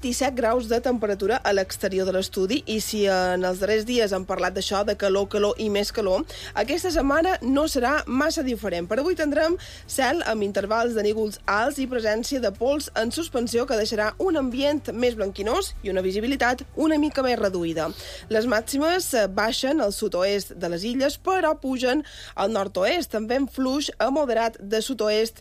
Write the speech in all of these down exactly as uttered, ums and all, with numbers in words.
vint-i-set graus de temperatura a l'exterior de l'estudi, i si en els darrers dies hem parlat d'això, de calor, calor i més calor, aquesta setmana no serà massa diferent. Per avui tindrem cel amb intervals de núvols alts i presència de pols en suspensió que deixarà un ambient més blanquinós i una visibilitat una mica més reduïda. Les màximes baixen al sud-oest de les illes, però pugen al nord-oest, també en fluix a moderat de sud-oest,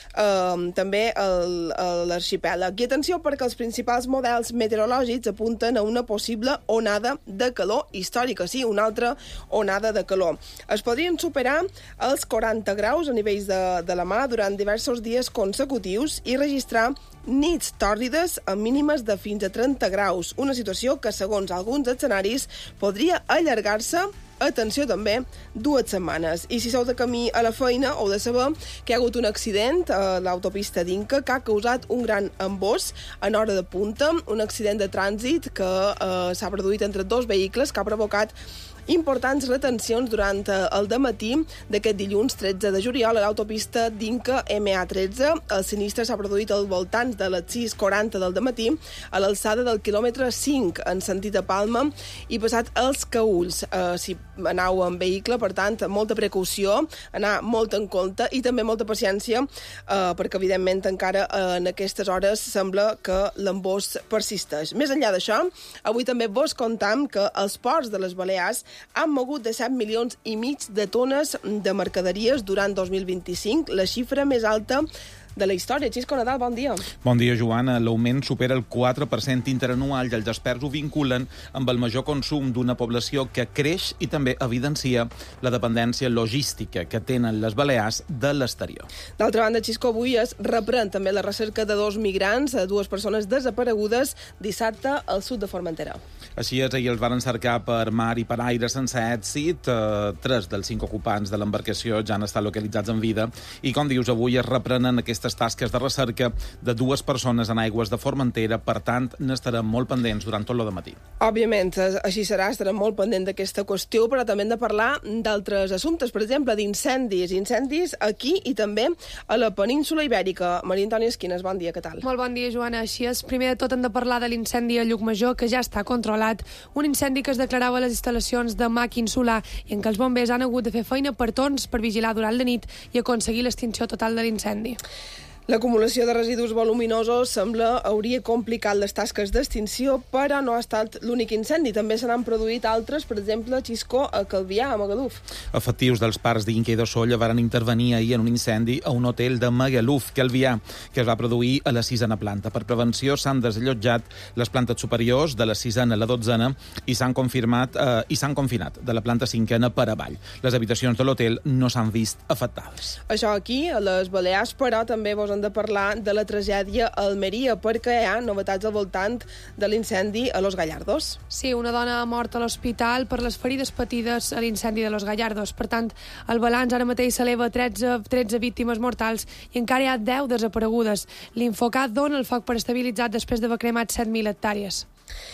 eh, també a l'arxipèlag. I atenció, perquè els principals models meteorològics apunten a una possible onada de calor històrica, sí, una altra onada de calor. Es podrien superar els quaranta graus a nivells de, de la mà durant diversos dies consecutius i registrar nits tòrrides amb mínimes de fins a trenta graus, una situació que, segons alguns escenaris, podria allargar-se, atenció també, dues setmanes. I si sou de camí a la feina, heu de saber que hi ha hagut un accident a l'autopista d'Inca que ha causat un gran embòs en hora de punta, un accident de trànsit que eh, s'ha produït entre dos vehicles que ha provocat importants retencions durant el dematí d'aquest dilluns tretze de juliol a l'autopista d'Inca ema a tretze. El sinistre s'ha produït al voltant de les sis quaranta del dematí a l'alçada del quilòmetre cinc en sentit a Palma i passat els Caülls. Eh, si anau en vehicle, per tant, molta precaució, anar molt en compte i també molta paciència eh, perquè, evidentment, encara eh, en aquestes hores sembla que l'embòs persisteix. Més enllà d'això, avui també vos contam que els ports de les Balears han mogut de set milions i mig de tones de mercaderies durant dos mil vint-i-cinc, la xifra més alta de la història. Xisco Nadal, bon dia. Bon dia, Joana. L'augment supera el quatre per cent interanual i els experts ho vinculen amb el major consum d'una població que creix i també evidencia la dependència logística que tenen les Balears de l'exterior. D'altra banda, Xisco, avui es reprèn també la recerca de dos migrants, dues persones desaparegudes dissabte al sud de Formentera. Així és, ahir els van cercar per mar i per aire sense èxit. Eh, tres dels cinc ocupants de l'embarcació ja han estat localitzats en vida i, com dius, avui es reprenen aquestes tasques de recerca de dues persones en aigües de Formentera. Per tant, n'estarem molt pendents durant tot el matí. Òbviament, així serà, estarem molt pendents d'aquesta qüestió, però també hem de parlar d'altres assumptes, per exemple, d'incendis. Incendis aquí i també a la península Ibèrica. Maria Antònia Esquines, bon dia, què tal? Molt bon dia, Joana. Així és, primer de tot hem de parlar de l'incendi a Llucmajor, que ja està controlat. Un incendi que es declarava a les instal·lacions de màquin solar i en què els bombers han hagut de fer feina per torns per vigilar durant la nit i aconseguir l'extinció total de l'incendi. L'acumulació de residus voluminosos sembla hauria complicat les tasques d'extinció, però no ha estat l'únic incendi. També se n'han produït altres, per exemple, a Xisco, a Calvià, a Magaluf. Efectius dels parcs d'Inca i de Sóller varen intervenir ahir en un incendi a un hotel de Magaluf, Calvià, que es va produir a la sisena planta. Per prevenció s'han desallotjat les plantes superiors de la sisena a la dotzena i s'han confirmat eh, i s'han confinat de la planta cinquena per avall. Les habitacions de l'hotel no s'han vist afectades. Això aquí, a les Balears, però també vos han de parlar de la tragèdia a Almeria, perquè hi ha novetats al voltant de l'incendi a Los Gallardos. Sí, una dona ha mort a l'hospital per les ferides patides a l'incendi de Los Gallardos. Per tant, el balanç ara mateix s'eleva a tretze, tretze víctimes mortals i encara hi ha deu desaparegudes. L'Infocat dona el foc per estabilitzat després d'haver cremat set mil hectàrees.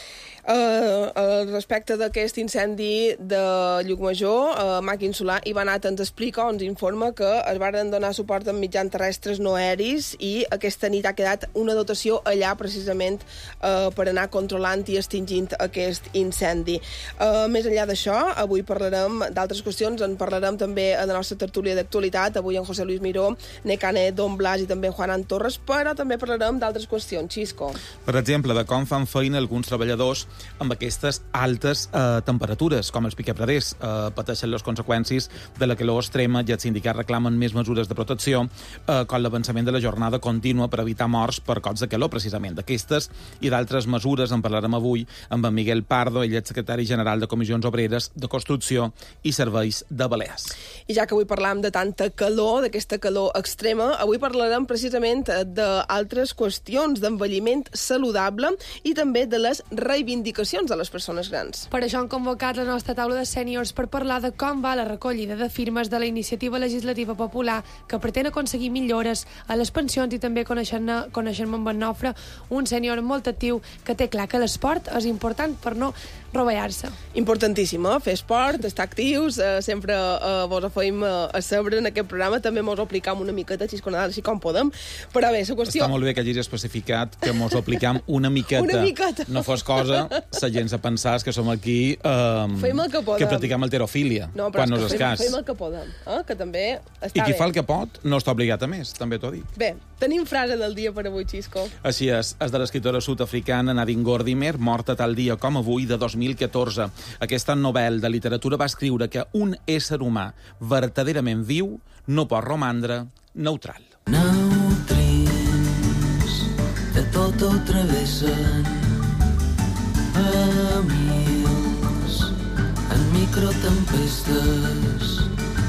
Uh, uh, respecte d'aquest incendi de Llucmajor, uh, Màquin Solar, Ivan At ens explica, ens informa que es varen donar suport amb mitjans terrestres no aeris i aquesta nit ha quedat una dotació allà precisament uh, per anar controlant i extingint aquest incendi. Uh, més enllà d'això, avui parlarem d'altres qüestions, en parlarem també a la nostra tertúlia d'actualitat, avui en José Luis Miró, Necane Don Blas i també Juanan Torres, però també parlarem d'altres qüestions. Xisco. Per exemple, de com fan feina alguns treballadors amb aquestes altes eh, temperatures, com els piquepraders eh, pateixen les conseqüències de la calor extrema i els sindicats reclamen més mesures de protecció, eh, com l'avançament de la jornada contínua per evitar morts per cops de calor, precisament. D'aquestes i d'altres mesures en parlarem avui amb en Miguel Pardo, ell és secretari general de Comissions Obreres de Construcció i Serveis de Balears. I ja que avui parlam de tanta calor, d'aquesta calor extrema, avui parlarem precisament d'altres qüestions d'envelliment saludable i també de les reivindicacions reivindicacions de les persones grans. Per això han convocat la nostra taula de sèniors per parlar de com va la recollida de firmes de la iniciativa legislativa popular que pretén aconseguir millores a les pensions i també coneixent-ne coneixent-me en Nofre, un sènior molt actiu que té clar que l'esport és important per no rovellar-se. Importantíssim, eh? Fer esport, estar actius, eh, sempre eh, vos ho feim eh, a saber en aquest programa, també mos ho aplicam una miqueta Xisco Nadal, així com podem, però bé, la qüestió... Està molt bé que hagis especificat que mos ho aplicam una miqueta. Una miqueta. No fos cosa, la gent se pensàs que som aquí eh, Feim el que podem. que practicam alterofília, no, quan no és fem, escàs. Fem el que podem, eh? Que també està I qui bé. fa el que pot no està obligat a més, també t'ho dic. Bé, tenim frase del dia per avui, Xisco. Així és, és de l'escriptora sud-africana Nadine Gordimer, morta tal dia com avui de dos mil catorze. Aquesta novel·la de literatura va escriure que un ésser humà verdaderament viu no pot romandre neutral. Neutrins de tot ho travessen a mils en microtempestes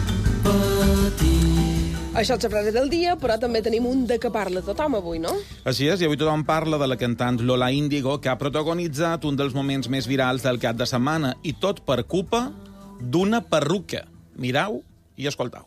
petits. Això és la frase del dia, però també tenim un de què parla tothom avui, no? Així és, i avui tothom parla de la cantant Lola Índigo, que ha protagonitzat un dels moments més virals del cap de setmana, i tot per culpa d'una perruca. Mirau i escoltau.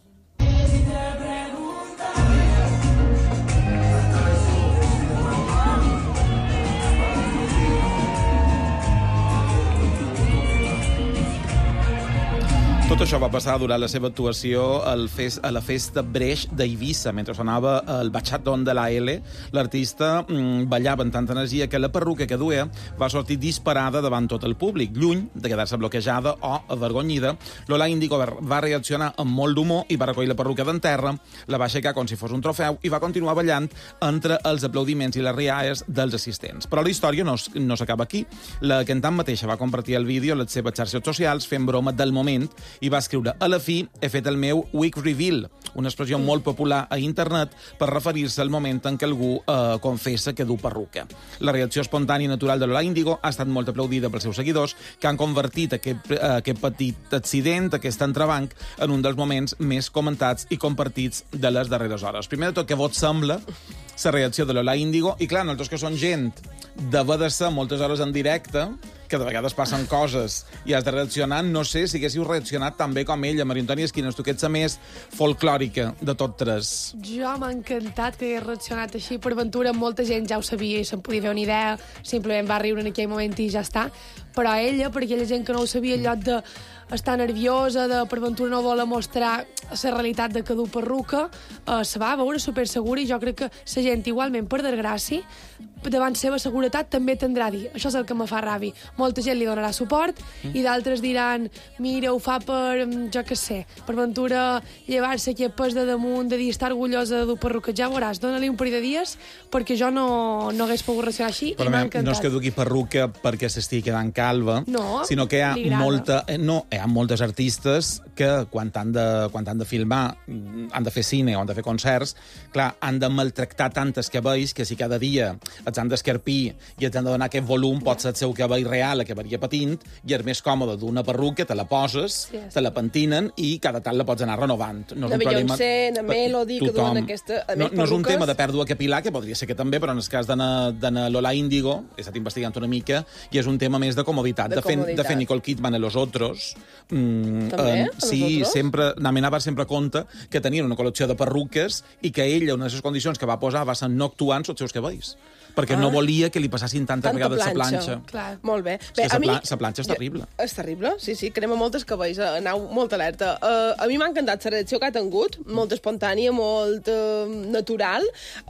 Tot això va passar durant la seva actuació al fes, a la festa Breix d'Eivissa, mentre sonava el Bachatón de la L. L'artista mmm, ballava amb tanta energia que la perruca que duia va sortir disparada davant tot el públic. Lluny de quedar-se bloquejada o avergonyida, Lola Índigo va reaccionar amb molt d'humor i va recollir la perruca d'en terra, la va aixecar com si fos un trofeu i va continuar ballant entre els aplaudiments i les rialles dels assistents. Però la història no, no s'acaba aquí. La cantant mateixa va compartir el vídeo a les seves xarxes socials fent broma del moment i va escriure: a la fi he fet el meu wig reveal, una expressió molt popular a internet per referir-se al moment en què algú eh, confessa que du perruca. La reacció espontània i natural de Lola Índigo ha estat molt aplaudida pels seus seguidors, que han convertit aquest, eh, aquest petit accident, aquest entrebanc, en un dels moments més comentats i compartits de les darreres hores. Primer de tot, què vos sembla la reacció de Lola Índigo? I clar, nosaltres que són gent d'haver de ser moltes hores en directe, que de vegades passen coses i has de reaccionar, no sé si haguéssiu reaccionat tan bé com ella. Maria Antònia Esquinas, tu que ets a més folclòrica de tot tres. Jo m'ha encantat que hagués reaccionat així. Per ventura, molta gent ja ho sabia i se'n podia fer una idea, simplement va riure en aquell moment i ja està. Però ella, per aquella gent que no ho sabia, en lloc de estar nerviosa, de per ventura no voler mostrar la realitat de que du perruca, eh, se va veure super segura, i jo crec que la gent, igualment, per desgràcia, davant seva seguretat també tindrà a dir. Això és el que me fa ràbia. Molta gent li donarà suport mm. i d'altres diran: mira, ho fa per, jo què sé, per ventura llevar-se aquest pes de damunt, de dir estar orgullosa de dur perruca. Ja veuràs, dona-li un parell de dies, perquè jo no, no hagués pogut reaccionar així. Però i m'ha encantat. No és que dugui perruca perquè s'estigui quedant calva, no, sinó que hi ha molta... Eh, no, hi ha moltes artistes que quan han de, quan han de filmar, han de fer cine o han de fer concerts, clar, han de maltractar tantes cabells que si cada dia els han d'escarpir i els han de donar aquest volum, pot ser el seu cabell real, que varia patint, i és més còmode d'una perruca, te la poses, sí, te la pentinen i cada tant la pots anar renovant. No és de Beyoncé, de Melody, que duen aquesta... No, no és un tema de pèrdua capilar, que podria ser que també, però en el cas de na Lola Índigo, he estat investigant una mica, i és un tema més de comoditat. De, de, fer, de fer Nicole Kidman a Los Otros. Mm, també? Eh, sí, sempre, anava sempre a compte que tenien una col·lecció de perruques i que ella, una de les condicions que va posar, va ser no actuar en els seus cabells, perquè ah. no volia que li passessin tantes Tanta vegades planxa. la planxa. Clar. Molt bé. bé a la, mi... la planxa és terrible. És terrible, sí, sí, crema moltes cabells, anau molt alerta. Uh, a mi m'ha encantat la reacció que ha tingut, molt espontània, molt uh, natural,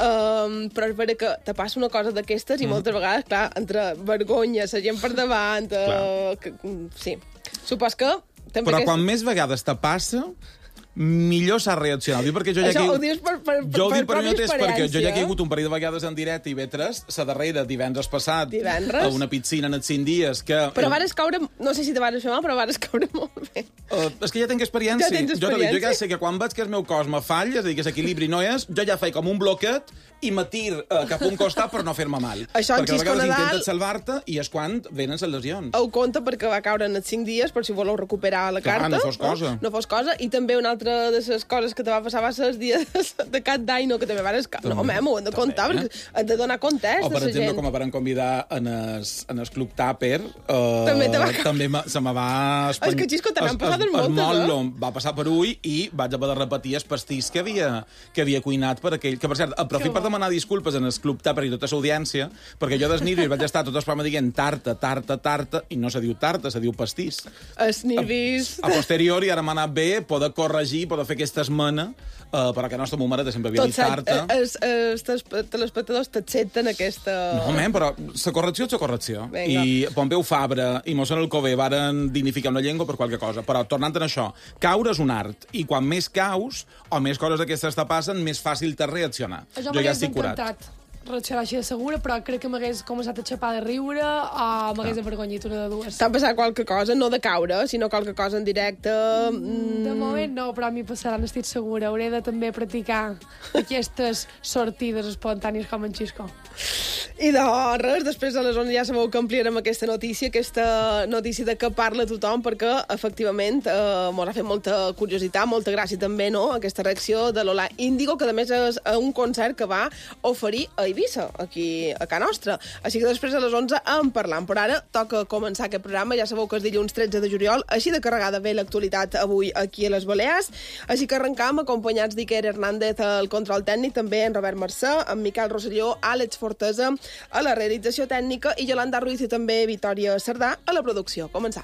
uh, però és vera que te passa una cosa d'aquestes i mm. moltes vegades, clar, entre vergonya, la gent per davant, uh, que, sí. Supos que... Però aquesta... quan més vegades te passa, millor s'ha reaccionat. Ho dic perquè jo ja Això aquí... ho dius per, per, jo ho per, dic per, per mi mateix, perquè jo ja que he eh? hagut un parell de vegades en directe i ve tres, la darrera divendres passat, divendres? a una piscina en els cinc dies, que... Però vares caure, no sé si te vares fer mal, però vares caure molt bé. Uh, és que ja tinc experiència. Ja tens experiència. Jo, jo ja sé que quan veig que el meu cos me falla, és a dir, que l'equilibri no és, jo ja faig com un bloquet i me tir uh, cap a un costat per no fer-me mal. Això en perquè a Xisco vegades Nadal... intentes salvar-te i és quan venen les lesions. Ho compte perquè va caure en els cinc dies, per si voleu recuperar la Clar, carta. no fos cosa. No, no fos cosa. I també una altra altra de les coses que te va passar va ser el dia de cap d'any, no, que també van escar. No, home, m'ho hem de contar, també, perquè hem de donar comptes o, per de la exemple, gent. com em van convidar en el, en el Club Tàper, eh, també, te va... també se me va... És que, Xisco, te n'han passat moltes, no? Va passar per ull i vaig haver de repetir el pastís que havia, que havia cuinat per aquell... Que, per cert, aprofit per demanar disculpes en el Club Tàper i tota l'audiència, perquè jo dels nervis vaig estar tot el programa dient tarta, tarta, tarta, i no se diu tarta, se diu pastís. Els nervis... A, a posteriori, ara m'ha anat bé poder corregir, poder fer aquesta esmena, uh, però que la nostra mare sempre havia dit tarta. Els, els, els telespectadors t'accepten aquesta... No, home, però la correcció és la correcció. Venga. I Pompeu Fabra i Mossèn Alcover varen dignificar una llengua per qualque cosa. Però, tornant a això, caure és un art. I quan més caus, o més coses d'aquestes te passen, més fàcil t'has reaccionar. Això jo ja estic curat. Reaccionar així de segura, però crec que m'hagués començat a xapar de riure o m'hagués avergonyit una de dues. T'ha passat qualque cosa, no de caure, sinó qualque cosa en directe... Mm. De moment no, però a mi passarà, n'estic segura. Hauré de també practicar aquestes sortides espontànies com en Xisco. I de res, després a les onze ja sabeu que ampliarem aquesta notícia, aquesta notícia de què parla tothom, perquè, efectivament, eh, m'ho ha fet molta curiositat, molta gràcia també, no?, aquesta reacció de Lola Índigo, que a més és un concert que va oferir a Eivissa, aquí a Can Nostra. Així que després a les onze en parlam. Però ara toca començar aquest programa. Ja sabeu que és dilluns tretze de juliol, així de carregada ve l'actualitat avui aquí a les Balears. Així que arrencam acompanyats d'Iker Hernández al control tècnic, també en Robert Mercè, en Miquel Rosselló, Àlex Fortesa a la realització tècnica i Yolanda Ruiz i també Vitòria Cerdà a la producció. Començam.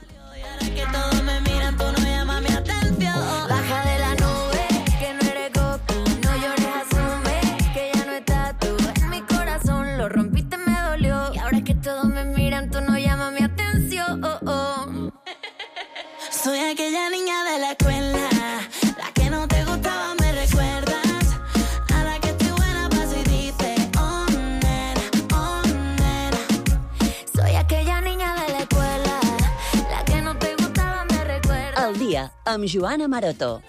Soy aquella niña de la escuela, la que no te gustaba, me recuerdas, a la que estoy buena paso y dice, oh nena, oh nena. Soy aquella niña de la escuela, la que no te gustaba, me recuerdas. El dia amb Joana Maroto.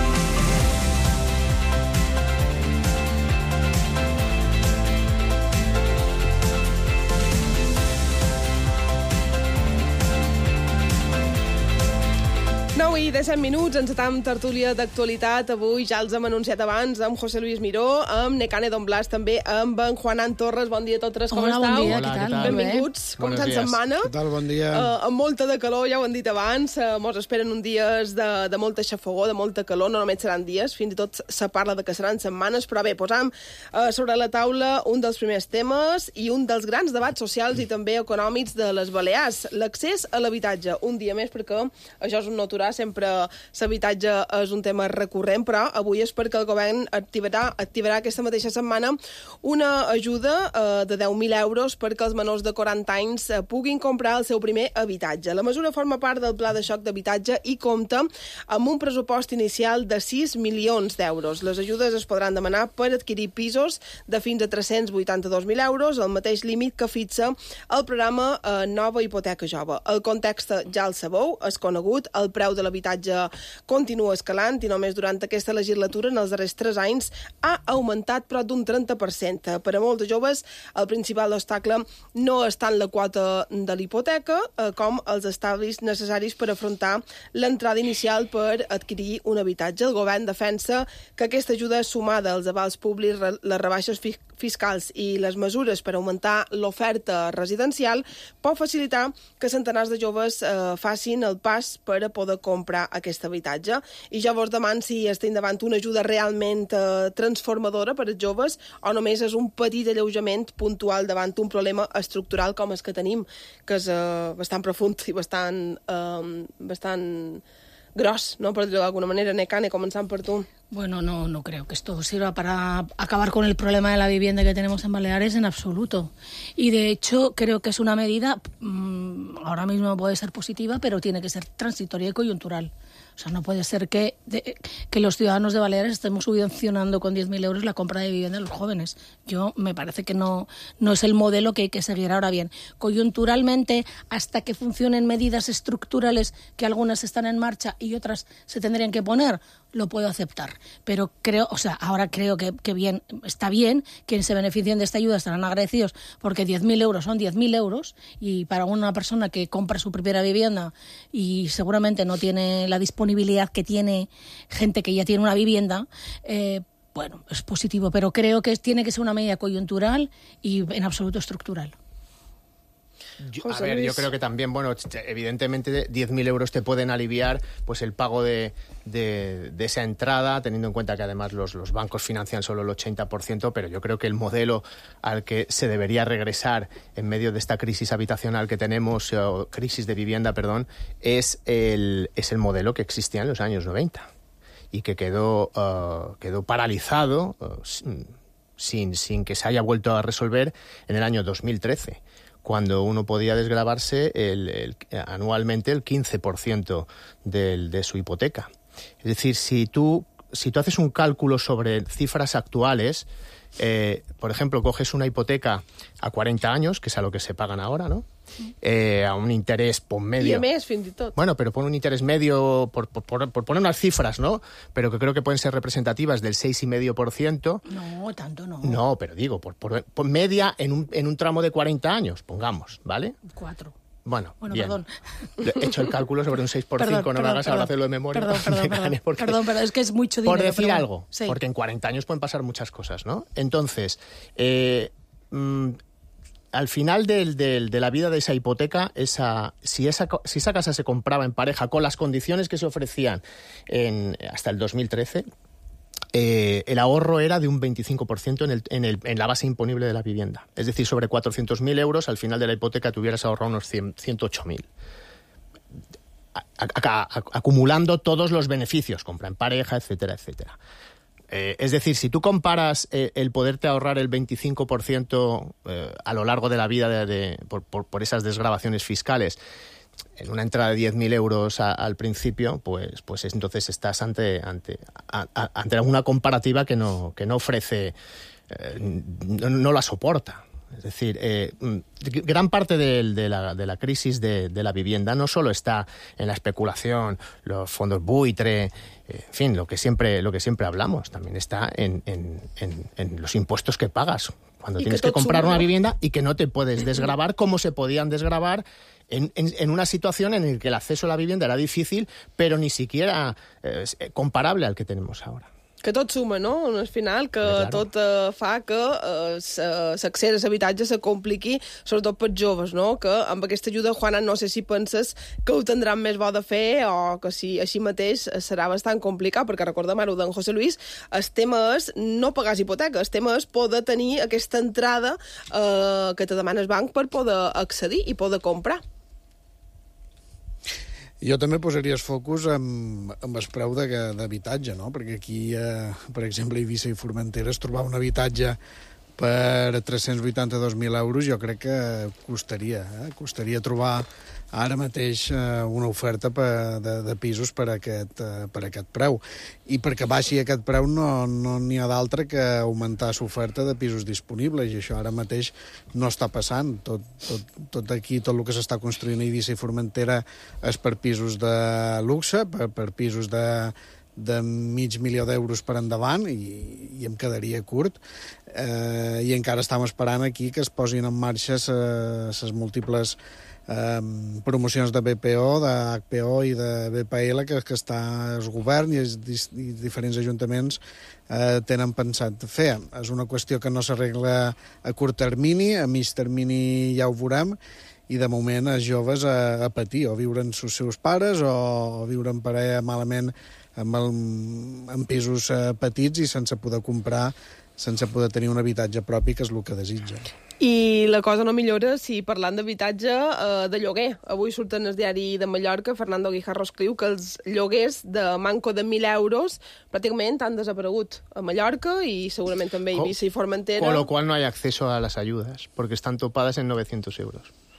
nou i disset minuts, encetam tertúlia d'actualitat. Avui ja els hem anunciat abans amb José Luis Miró, amb Nekane Don Blas, també amb en Juanan Torres. Bon dia a totes, com Hola, estàu? bon dia, Hola, què tal? Benvinguts. Com Buenos tant días. setmana? Què tal, bon dia. Uh, amb molta de calor, ja ho han dit abans. Uh, mos esperen uns dies de, de molta xafogó, de molta calor. No només seran dies, fins i tot se parla de que seran setmanes. Però bé, posam uh, sobre la taula un dels primers temes i un dels grans debats socials i també econòmics de les Balears. L'accés a l'habitatge. Un dia més, perquè això és un no aturar, sempre l'habitatge és un tema recurrent, però avui és perquè el govern activarà, activarà aquesta mateixa setmana una ajuda eh, de deu mil euros perquè els menors de quaranta anys eh, puguin comprar el seu primer habitatge. La mesura forma part del pla de xoc d'habitatge i compta amb un pressupost inicial de sis milions d'euros. Les ajudes es podran demanar per adquirir pisos de fins a tres-cents vuitanta-dos mil euros, el mateix límit que fixa el programa eh, Nova Hipoteca Jove. El context ja el sabeu, és conegut, el preu de l'habitatge continua escalant i només durant aquesta legislatura, en els darrers tres anys, ha augmentat prop d'un trenta per cent. Per a molts joves, el principal obstacle no és tant la quota de l'hipoteca eh, com els estalvis necessaris per afrontar l'entrada inicial per adquirir un habitatge. El govern defensa que aquesta ajuda sumada als avals públics, les rebaixes fi fiscals i les mesures per augmentar l'oferta residencial pot facilitar que centenars de joves eh, facin el pas per a poder comprar aquest habitatge. I jo vos demano si estem davant una ajuda realment eh, transformadora per als joves o només és un petit alleujament puntual davant un problema estructural com el que tenim, que és eh, bastant profund i bastant, eh, bastant gros, no? Per dir-ho d'alguna manera. Nekane, començant per tu. Bueno, no, no creo que esto sirva para acabar con el problema de la vivienda que tenemos en Baleares en absoluto. Y de hecho creo que es una medida, mmm, ahora mismo puede ser positiva, pero tiene que ser transitoria y coyuntural. O sea, no puede ser que, de, que los ciudadanos de Baleares estemos subvencionando con diez mil euros la compra de vivienda de los jóvenes. Yo me parece que no, no es el modelo que hay que seguir. Ahora bien, coyunturalmente, hasta que funcionen medidas estructurales, que algunas están en marcha y otras se tendrían que poner, lo puedo aceptar. pero creo, o sea, ahora creo que, que bien, está bien, quienes se beneficien de esta ayuda estarán agradecidos porque diez mil euros son diez mil euros y para una persona que compra su primera vivienda y seguramente no tiene la disponibilidad que tiene gente que ya tiene una vivienda, eh, bueno, es positivo, pero creo que tiene que ser una medida coyuntural y en absoluto estructural. Yo, a ver, yo creo que también, bueno, evidentemente diez mil euros te pueden aliviar pues el pago de, de, de esa entrada, teniendo en cuenta que además los, los bancos financian solo el ochenta por ciento, pero yo creo que el modelo al que se debería regresar en medio de esta crisis habitacional que tenemos, o crisis de vivienda, perdón, es el, es el modelo que existía en los años noventa y que quedó, uh, quedó paralizado uh, sin, sin que se haya vuelto a resolver en el año dos mil trece. Cuando uno podía desgravarse el, el, anualmente el quince por ciento del, de su hipoteca. Es decir, si tú, si tú haces un cálculo sobre cifras actuales, eh, por ejemplo, coges una hipoteca a cuarenta años, que es a lo que se pagan ahora, ¿no? Eh, a un interés por medio. I a més, fins i tot. Bueno, pero pon un interés medio, por, por, por, por poner unas cifras, ¿no? Pero que creo que pueden ser representativas del seis coma cinco por ciento. No, tanto no. No, pero digo, por, por, por media en un, en un tramo de cuarenta años, pongamos, ¿vale? Cuatro. Bueno, bueno bien. Perdón. He hecho el cálculo sobre un seis por cinco, perdón, no me hagas perdón, ahora hacerlo de memoria. Perdón, perdón, perdón, porque, perdón, perdón, es que es mucho dinero. Por decir pero, algo, sí. Porque en cuarenta años pueden pasar muchas cosas, ¿no? Entonces, eh, mmm, al final del, del, de la vida de esa hipoteca, esa, si, esa, si esa casa se compraba en pareja con las condiciones que se ofrecían en, hasta el dos mil trece, eh, el ahorro era de un veinticinco por ciento en, el, en, el, en la base imponible de la vivienda. Es decir, sobre cuatrocientos mil euros, al final de la hipoteca te hubieras ahorrado unos ciento ocho mil. Acumulando todos los beneficios, compra en pareja, etcétera, etcétera. Eh, es decir, si tú comparas eh, el poderte ahorrar el veinticinco por ciento eh, a lo largo de la vida de, de, por, por, por esas desgravaciones fiscales en una entrada de diez mil euros a, al principio, pues, pues entonces estás ante, ante, a, a, ante una comparativa que no, que no ofrece, eh, no, no la soporta. Es decir, eh, gran parte de, de, la, de la crisis de, de la vivienda no solo está en la especulación, los fondos buitre, eh, en fin, lo que siempre, lo que siempre hablamos, también está en, en, en, en los impuestos que pagas cuando tienes que, que comprar suma, una vivienda y que no te puedes desgravar como se podían desgravar en, en, en una situación en la que el acceso a la vivienda era difícil, pero ni siquiera eh, comparable al que tenemos ahora. Que tot suma, no? Al final, que claro. tot eh, fa que eh, l'accés a l'habitatge se compliqui, sobretot pels joves, no? Que amb aquesta ajuda, Juana, no sé si penses que ho tindran més bo de fer o que si així mateix serà bastant complicat, perquè recordem ara d'en José Luis, el tema és no pagar hipoteca, el tema és poder tenir aquesta entrada eh, que te demana el banc per poder accedir i poder comprar. Jo també posaria el focus amb, amb el preu d'habitatge, no? Perquè aquí, eh, per exemple, a Eivissa i Formentera es trobar un habitatge per tres-cents vuitanta-dos mil euros jo crec que costaria, eh? Costaria trobar ara mateix eh, una oferta per, de, de pisos per aquest, eh, per aquest preu. I perquè baixi aquest preu no no n'hi ha d'altre que augmentar l'oferta de pisos disponibles, i això ara mateix no està passant. Tot, tot, tot aquí, tot el que s'està construint a Eivissa i Formentera és per pisos de luxe, per, per pisos de, de mig milió d'euros per endavant, i, i em quedaria curt. Eh, I encara estem esperant aquí que es posin en marxa les múltiples Um, promocions de B P O, de H P O i de B P L que, que està el govern i, els, i diferents ajuntaments eh, tenen pensat fer. És una qüestió que no s'arregla a curt termini, a mig termini ja ho veurem, i de moment els joves a, a patir, o viure amb els seus pares o, o viure en parella malament amb, el, amb pisos eh, petits i sense poder comprar, sense poder tenir un habitatge propi, que és el que desitja. I la cosa no millora si parlant d'habitatge eh, de lloguer. Avui surt en el diari de Mallorca, Fernando Guijarro escriu que els lloguers de manco de mil euros pràcticament han desaparegut a Mallorca i segurament també a Eivissa i Formentera. Con lo cual no hay acceso a las ayudas, porque están topadas en novecientos euros.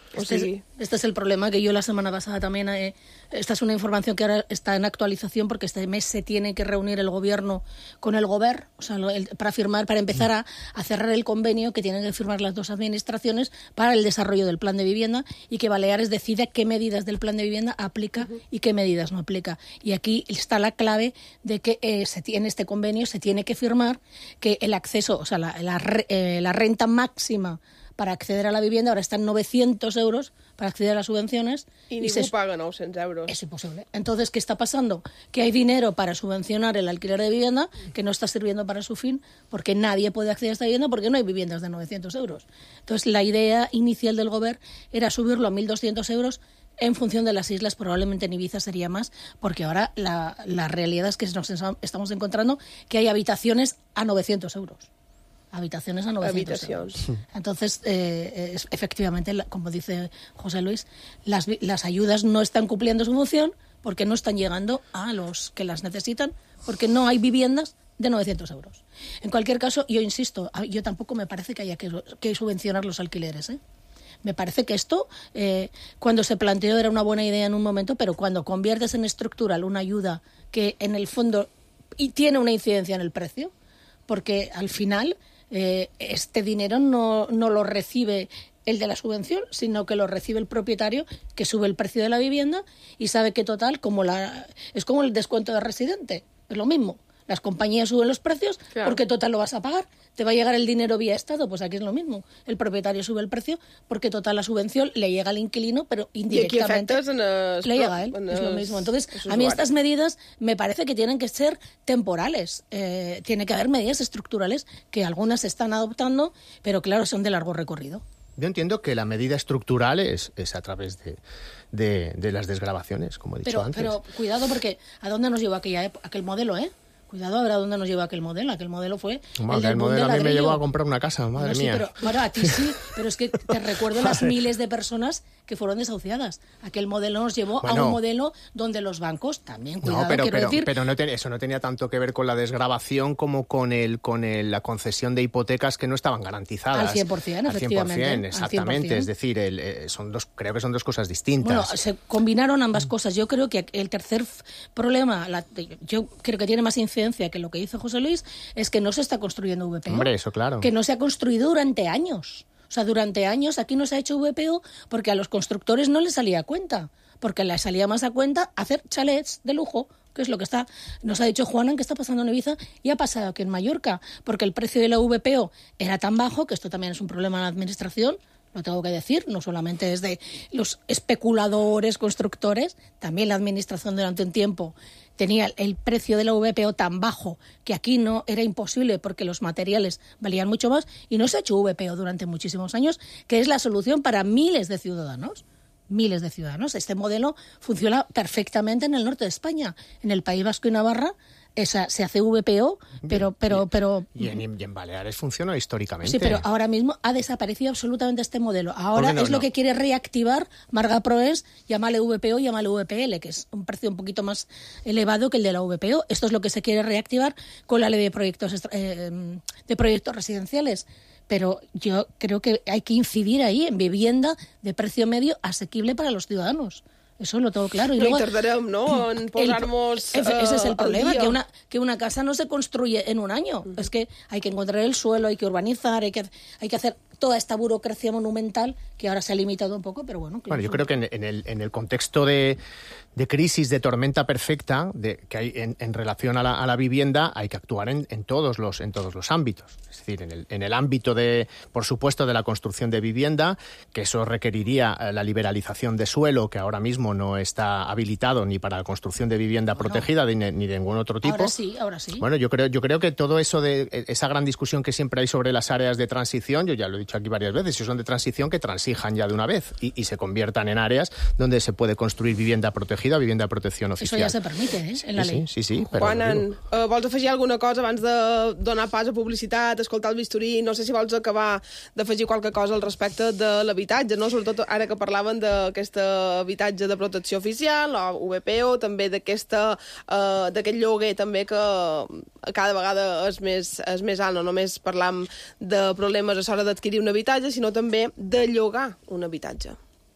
O Este, sigui... es, este es el problema que yo la semana pasada también... Eh, esta es una información que ahora está en actualización porque este mes se tiene que reunir el gobierno con el Gober, o sea, el, para firmar, para empezar a, a cerrar el convenio que tienen que firmar las dos administraciones para el desarrollo del plan de vivienda y que Baleares decida qué medidas del plan de vivienda aplica uh-huh. y qué medidas no aplica. Y aquí está la clave de que eh, se tiene este convenio, se tiene que firmar que el acceso, o sea, la, la, eh, la renta máxima para acceder a la vivienda ahora está en novecientos euros para acceder a las subvenciones. Y, y ningú se... paga novecientos euros. Es imposible. Entonces, ¿qué está pasando? Que hay dinero para subvencionar el alquiler de vivienda que no está sirviendo para su fin porque nadie puede acceder a esta vivienda porque no hay viviendas de novecientos euros. Entonces, la idea inicial del Gobierno era subirlo a mil doscientos euros en función de las islas, probablemente en Ibiza sería más, porque ahora la, la realidad es que nos estamos encontrando que hay habitaciones a novecientos euros. Habitaciones a novecientos Habitacions. euros. Entonces, eh, es, efectivamente, la, como dice José Luis, las, las ayudas no están cumpliendo su función porque no están llegando a los que las necesitan, porque no hay viviendas de novecientos euros. En cualquier caso, yo insisto, yo tampoco me parece que haya que, que subvencionar los alquileres, ¿eh? Me parece que esto, eh, cuando se planteó, era una buena idea en un momento, pero cuando conviertes en estructural una ayuda que en el fondo y tiene una incidencia en el precio, porque al final eh, este dinero no, no lo recibe el de la subvención, sino que lo recibe el propietario, que sube el precio de la vivienda y sabe que total, como la es como el descuento de residente, es lo mismo. Las compañías suben los precios claro. porque total lo vas a pagar. Te va a llegar el dinero vía Estado, pues aquí es lo mismo. El propietario sube el precio porque total la subvención le llega al inquilino, pero indirectamente es, le llega a él. Es lo mismo. Entonces, a mí estas medidas me parece que tienen que ser temporales. Eh, tiene que haber medidas estructurales que algunas se están adoptando, pero claro, son de largo recorrido. Yo entiendo que la medida estructural es, es a través de, de, de las desgravaciones, como he dicho pero, antes. Pero cuidado porque ¿a dónde nos llevó aquella, aquel modelo, eh? Cuidado a ver a dónde nos lleva aquel modelo. Aquel modelo fue Madre, el del el boom modelo de a mí me ladrillo. llevó a comprar una casa, madre no, sí, mía. Pero, bueno, a ti sí, pero es que te recuerdo las miles de personas que fueron desahuciadas. Aquel modelo nos llevó bueno, a un modelo donde los bancos también, cuidado, no, pero, quiero pero, decir... pero no ten, eso no tenía tanto que ver con la desgravación como con el con el, la concesión de hipotecas que no estaban garantizadas. Al cien por ciento, efectivamente. Al cien por ciento, exactamente. Al cien por ciento. Es decir, el, eh, son dos, creo que son dos cosas distintas. Bueno, se combinaron ambas cosas. Yo creo que el tercer problema, la, yo creo que tiene más incidencia que lo que hizo José Luis, es que no se está construyendo V P O. Hombre, eso claro. Que no se ha construido durante años. O sea, durante años aquí no se ha hecho V P O porque a los constructores no les salía a cuenta. Porque les salía más a cuenta hacer chalets de lujo, que es lo que está nos ha dicho Juana que está pasando en Ibiza y ha pasado aquí en Mallorca. Porque el precio de la V P O era tan bajo, que esto también es un problema en la administración, lo tengo que decir, no solamente es de los especuladores, constructores, también la administración durante un tiempo tenía el precio de la V P O tan bajo que aquí no era imposible porque los materiales valían mucho más y no se ha hecho V P O durante muchísimos años, que es la solución para miles de ciudadanos. Miles de ciudadanos. Este modelo funciona perfectamente en el norte de España. En el País Vasco y Navarra esa, se hace V P O, pero... pero, pero y, en, y en Baleares funciona históricamente. Sí, pero ahora mismo ha desaparecido absolutamente este modelo. Ahora no, es lo no. que quiere reactivar Marga Proes, llámale V P O, llámale V P L, que es un precio un poquito más elevado que el de la V P O. Esto es lo que se quiere reactivar con la ley de proyectos, eh, de proyectos residenciales. Pero yo creo que hay que incidir ahí en vivienda de precio medio asequible para los ciudadanos. Eso lo tengo claro. Y no luego, tardarem, ¿no?, en posar-nos el, uh, ese es el problema, que una, que una casa no se construye en un año. Uh-huh. Es que hay que encontrar el suelo, hay que urbanizar, hay que, hay que hacer toda esta burocracia monumental que ahora se ha limitado un poco, pero bueno. Bueno, yo creo que en, en, el, en el contexto de, de crisis, de tormenta perfecta de, que hay en, en relación a la, a la vivienda, hay que actuar en, en, todos los, en todos los ámbitos. Es decir, en el, en el ámbito, de, por supuesto, de la construcción de vivienda, que eso requeriría la liberalización de suelo, que ahora mismo no está habilitado ni para la construcción de vivienda bueno, protegida ni, ni de ningún otro tipo. Ahora sí, ahora sí. Bueno, yo creo, yo creo que todo eso de esa gran discusión que siempre hay sobre las áreas de transición, yo ya lo he dicho aquí varias veces, si son de transición, que transijan ya de una vez y, y se conviertan en áreas donde se puede construir vivienda protegida, vivienda de protecció oficial. Eso ja se permite, eh, en la ley. Sí, sí, sí. Però Juan, uh, vols afegir alguna cosa abans de donar pas a publicitat, escoltar el bisturí? No sé si vols acabar d'afegir qualque cosa al respecte de l'habitatge, no? Sobretot ara que parlaven d'aquest habitatge de protecció oficial, o V P O, també d'aquesta uh, d'aquest lloguer també que cada vegada és més, és més alt. No només parlam de problemes a l'hora d'adquirir un habitatge, sinó també de llogar un habitatge.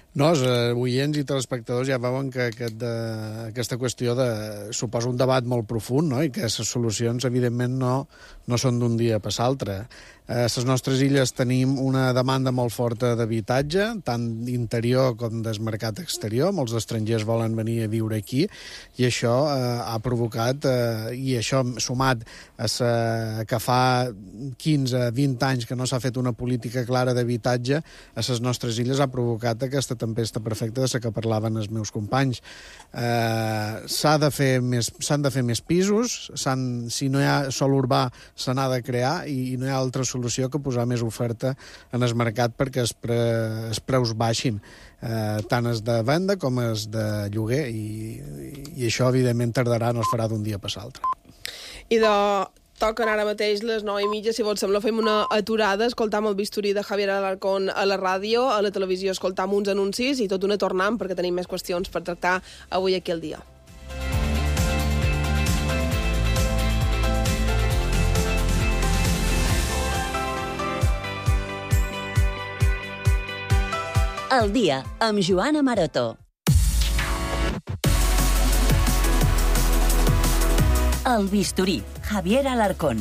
No, els oients i telespectadors ja veuen que aquest de, aquesta qüestió de, suposa un debat molt profund, no? I que les solucions, evidentment, no, no són d'un dia per l'altre. A les nostres illes tenim una demanda molt forta d'habitatge, tant d'interior com del mercat exterior. Molts estrangers volen venir a viure aquí i això eh, ha provocat, eh, i això sumat a sa, que fa quinze vint anys que no s'ha fet una política clara d'habitatge a les nostres illes, ha provocat aquesta tempesta perfecta de la que parlaven els meus companys. Eh, s'ha de fer més, s'han de fer més pisos, si no hi ha sol urbà se n'ha de crear i, i no hi ha altra solució que posar més oferta en el mercat perquè els, pre, els preus baixin, eh, tant els de venda com els de lloguer, i, i això evidentment tardarà, no es farà d'un dia per l'altre. I de... Toquen ara mateix les nou i mitja, si vols sembla fem una aturada, escoltam el bisturí de Javier Alarcón a la ràdio, a la televisió escoltam uns anuncis i tot una tornam perquè tenim més qüestions per tractar avui aquí al dia. El dia amb Joana Maroto. El bisturí, Javier Alarcón.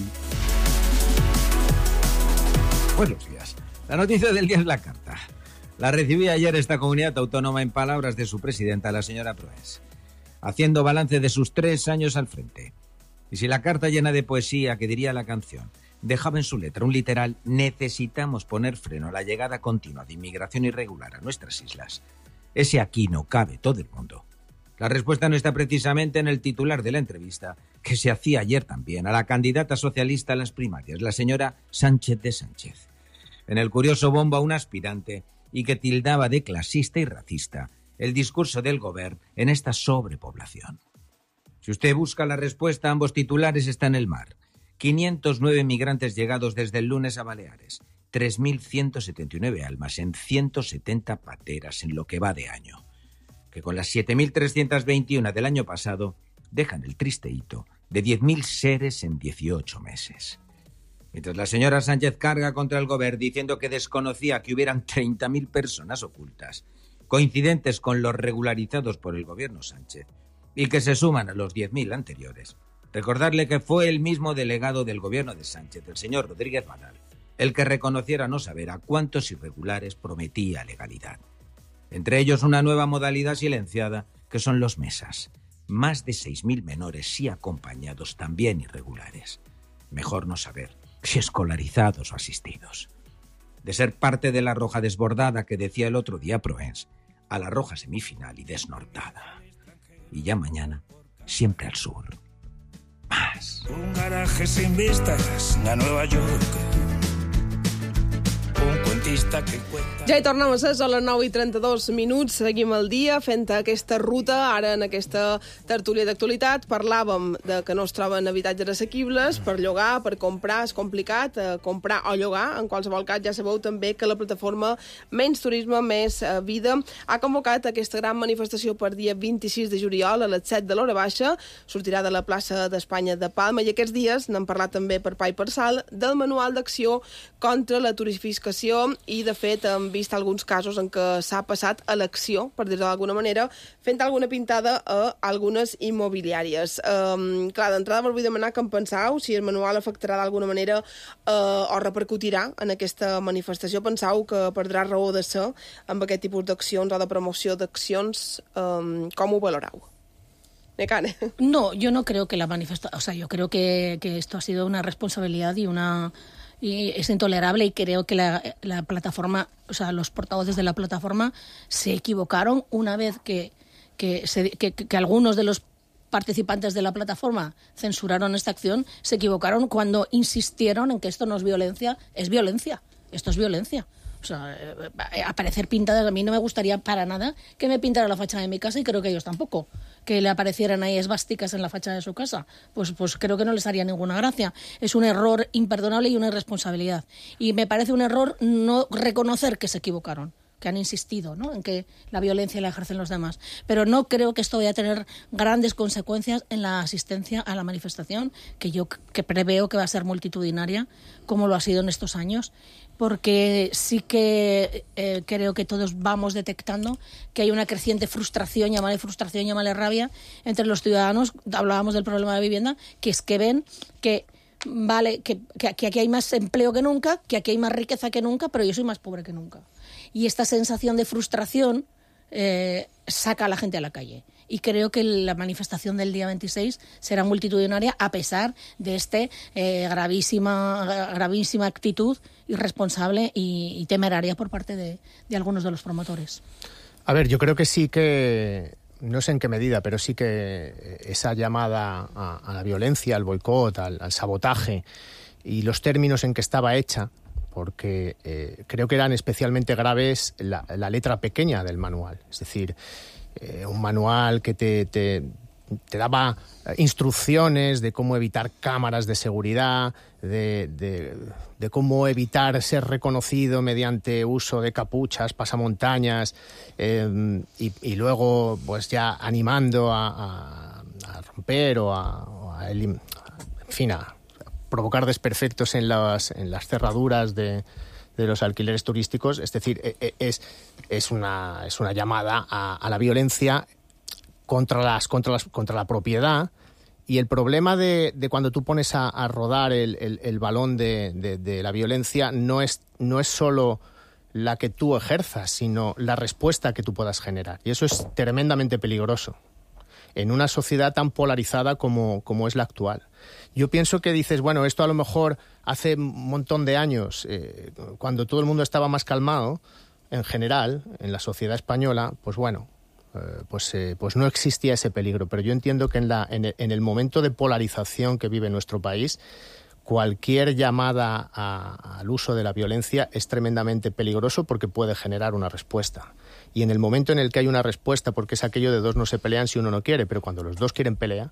Buenos días. La noticia del día es la carta. La recibí ayer esta comunidad autónoma en palabras de su presidenta, la señora Proens, haciendo balance de sus tres años al frente. Y si la carta llena de poesía, que diría la canción, dejaba en su letra un literal, necesitamos poner freno a la llegada continua de inmigración irregular a nuestras islas. Ese aquí no cabe todo el mundo. La respuesta no está precisamente en el titular de la entrevista, que se hacía ayer también a la candidata socialista a las primarias, la señora Sánchez de Sánchez. En el curioso bombo a un aspirante y que tildaba de clasista y racista el discurso del gobierno en esta sobrepoblación. Si usted busca la respuesta, ambos titulares están en el mar. quinientos nueve migrantes llegados desde el lunes a Baleares, tres mil ciento setenta y nueve almas en ciento setenta pateras en lo que va de año, que con las siete mil trescientos veintiuno del año pasado dejan el triste hito de diez mil seres en dieciocho meses. Mientras la señora Sánchez carga contra el gobierno diciendo que desconocía que hubieran treinta mil personas ocultas, coincidentes con los regularizados por el gobierno Sánchez, y que se suman a los diez mil anteriores, recordarle que fue el mismo delegado del gobierno de Sánchez, el señor Rodríguez Banal, el que reconociera no saber a cuántos irregulares prometía legalidad. Entre ellos una nueva modalidad silenciada, que son los mesas. Más de seis mil menores sí acompañados, también irregulares. Mejor no saber si escolarizados o asistidos. De ser parte de la roja desbordada que decía el otro día Proens, a la roja semifinal y desnortada. Y ya mañana, siempre al sur. Más. Un garaje sin vistas a Nueva York. Un cuentista que cuenta... Ja hi tornem a ser, són les nou i trenta-dos minuts, seguim el dia fent aquesta ruta, ara en aquesta tertúlia d'actualitat. Parlàvem de que no es troben habitatges assequibles per llogar, per comprar, és complicat, eh, comprar o llogar. En qualsevol cas, ja sabeu també que la plataforma Menys Turisme, Més Vida ha convocat aquesta gran manifestació per dia vint-i-sis de juliol a les set de l'hora baixa. Sortirà de la plaça d'Espanya de Palma i aquests dies n'hem parlat també per pa i per sal del manual d'acció contra la turificació i, de fet, hem vist alguns casos en què s'ha passat a l'acció, per dir-ho d'alguna manera, fent alguna pintada a algunes immobiliàries. Um, clar, d'entrada vos vull demanar que em penseu si el manual afectarà d'alguna manera uh, o repercutirà en aquesta manifestació. Penseu que perdrà raó de ser amb aquest tipus d'accions o de promoció d'accions. Um, com ho valoreu? Necane. No, yo no creo que la manifestación... O sea, yo creo que, que esto ha sido una responsabilidad y una... Y es intolerable, y creo que la, la plataforma, o sea, los portavoces de la plataforma se equivocaron una vez que, que, se, que, que algunos de los participantes de la plataforma censuraron esta acción, se equivocaron cuando insistieron en que esto no es violencia, es violencia, esto es violencia. O sea, aparecer pintadas, a mí no me gustaría para nada que me pintara la fachada de mi casa, y creo que ellos tampoco, que le aparecieran ahí esvásticas en la fachada de su casa. Pues, pues creo que no les haría ninguna gracia. Es un error imperdonable y una irresponsabilidad. Y me parece un error no reconocer que se equivocaron. que han insistido, ¿no?, en que la violencia la ejercen los demás. Pero no creo que esto vaya a tener grandes consecuencias en la asistencia a la manifestación, que yo que preveo que va a ser multitudinaria, como lo ha sido en estos años, porque sí que eh, creo que todos vamos detectando que hay una creciente frustración, llámale frustración, llámale rabia, entre los ciudadanos. Hablábamos del problema de vivienda, que es que ven que vale, que, que, que aquí hay más empleo que nunca, que aquí hay más riqueza que nunca, pero yo soy más pobre que nunca. Y esta sensación de frustración eh, saca a la gente a la calle. Y creo que la manifestación del día veintiséis será multitudinaria a pesar de este eh, gravísima, gravísima actitud irresponsable y, y temeraria por parte de, de algunos de los promotores. A ver, yo creo que sí que, no sé en qué medida, pero sí que esa llamada a, a la violencia, al boicot, al, al sabotaje y los términos en que estaba hecha, porque eh, creo que eran especialmente graves la, la letra pequeña del manual. Es decir, eh, un manual que te, te, te daba instrucciones de cómo evitar cámaras de seguridad, de, de, de cómo evitar ser reconocido mediante uso de capuchas, pasamontañas, eh, y, y luego pues ya animando a, a, a romper o a, o a elim, en fin, a provocar desperfectos en las, en las cerraduras de, de los alquileres turísticos. Es decir, es, es, una, es una llamada a, a la violencia contra, las, contra, las, contra la propiedad. Y el problema de, de cuando tú pones a, a rodar el, el, el balón de, de, de la violencia no es, no es solo la que tú ejerzas, sino la respuesta que tú puedas generar. Y eso es tremendamente peligroso en una sociedad tan polarizada como, como es la actual. Yo pienso que dices, bueno, esto a lo mejor hace un montón de años, eh, cuando todo el mundo estaba más calmado, en general, en la sociedad española, pues bueno, eh, pues, eh, pues no existía ese peligro. Pero yo entiendo que en, la, en, el, en el momento de polarización que vive nuestro país, cualquier llamada a, al uso de la violencia es tremendamente peligroso porque puede generar una respuesta. Y en el momento en el que hay una respuesta, porque es aquello de dos no se pelean si uno no quiere, pero cuando los dos quieren pelea,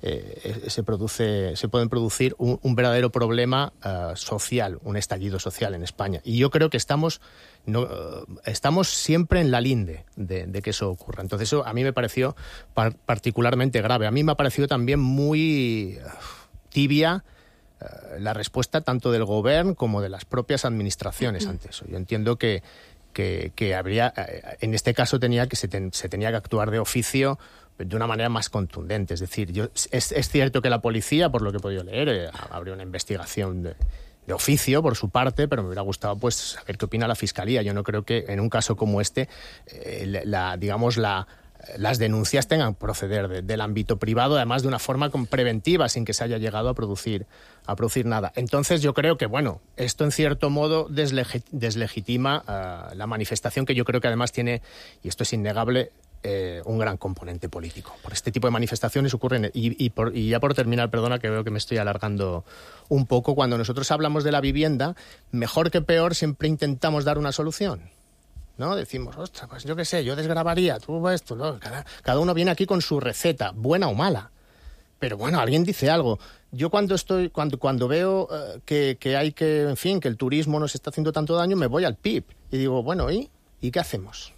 eh, se, produce, se pueden producir un, un verdadero problema uh, social, un estallido social en España. Y yo creo que estamos, no, uh, estamos siempre en la linde de, de que eso ocurra. Entonces eso a mí me pareció par- particularmente grave. A mí me ha parecido también muy uh, tibia uh, la respuesta tanto del gobierno como de las propias administraciones ante eso. Yo entiendo que Que, que habría, en este caso tenía que se, ten, se tenía que actuar de oficio de una manera más contundente. Es decir, yo, es, es cierto que la policía, por lo que he podido leer, eh, habría una investigación de, de oficio por su parte, pero me hubiera gustado pues saber qué opina la Fiscalía. Yo no creo que en un caso como este, eh, la, digamos, la las denuncias tengan que proceder de, del ámbito privado, además de una forma preventiva, sin que se haya llegado a producir, a producir nada. Entonces yo creo que, bueno, esto en cierto modo deslegi- deslegitima uh, la manifestación, que yo creo que además tiene, y esto es innegable, eh, un gran componente político. Por este tipo de manifestaciones ocurren, y, y, por, y ya por terminar, perdona que veo que me estoy alargando un poco, cuando nosotros hablamos de la vivienda, mejor que peor, siempre intentamos dar una solución, ¿no? Decimos, ostras, pues yo qué sé, yo desgrabaría, tú esto, ¿no? Cada, cada uno viene aquí con su receta, buena o mala. Pero bueno, alguien dice algo. Yo cuando estoy, cuando, cuando veo uh, que, que hay que, en fin, que el turismo nos está haciendo tanto daño, me voy al P I B y digo, bueno, ¿y? ¿Y qué hacemos?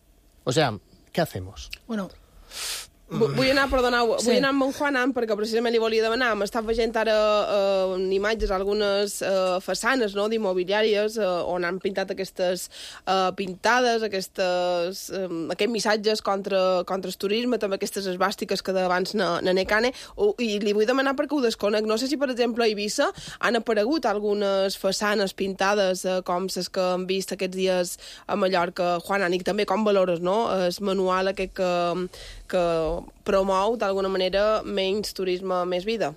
O sea, ¿qué hacemos? Bueno, Vull anar, perdoneu, Sí. vull anar amb en Juan, perquè precisament li volia demanar, m'està veient ara eh, imatges, algunes eh, façanes, no?, d'immobiliàries eh, on han pintat aquestes eh, pintades, aquestes, eh, aquests missatges contra, contra el turisme, també aquestes esbàstiques que d'abans n'he cane, i li vull demanar perquè ho desconec. No sé si, per exemple, a Eivissa han aparegut algunes façanes pintades eh, com les que hem vist aquests dies a Mallorca. Juan, i també com valores, no?, el manual aquest que, que promou d'alguna manera menys turisme, més vida.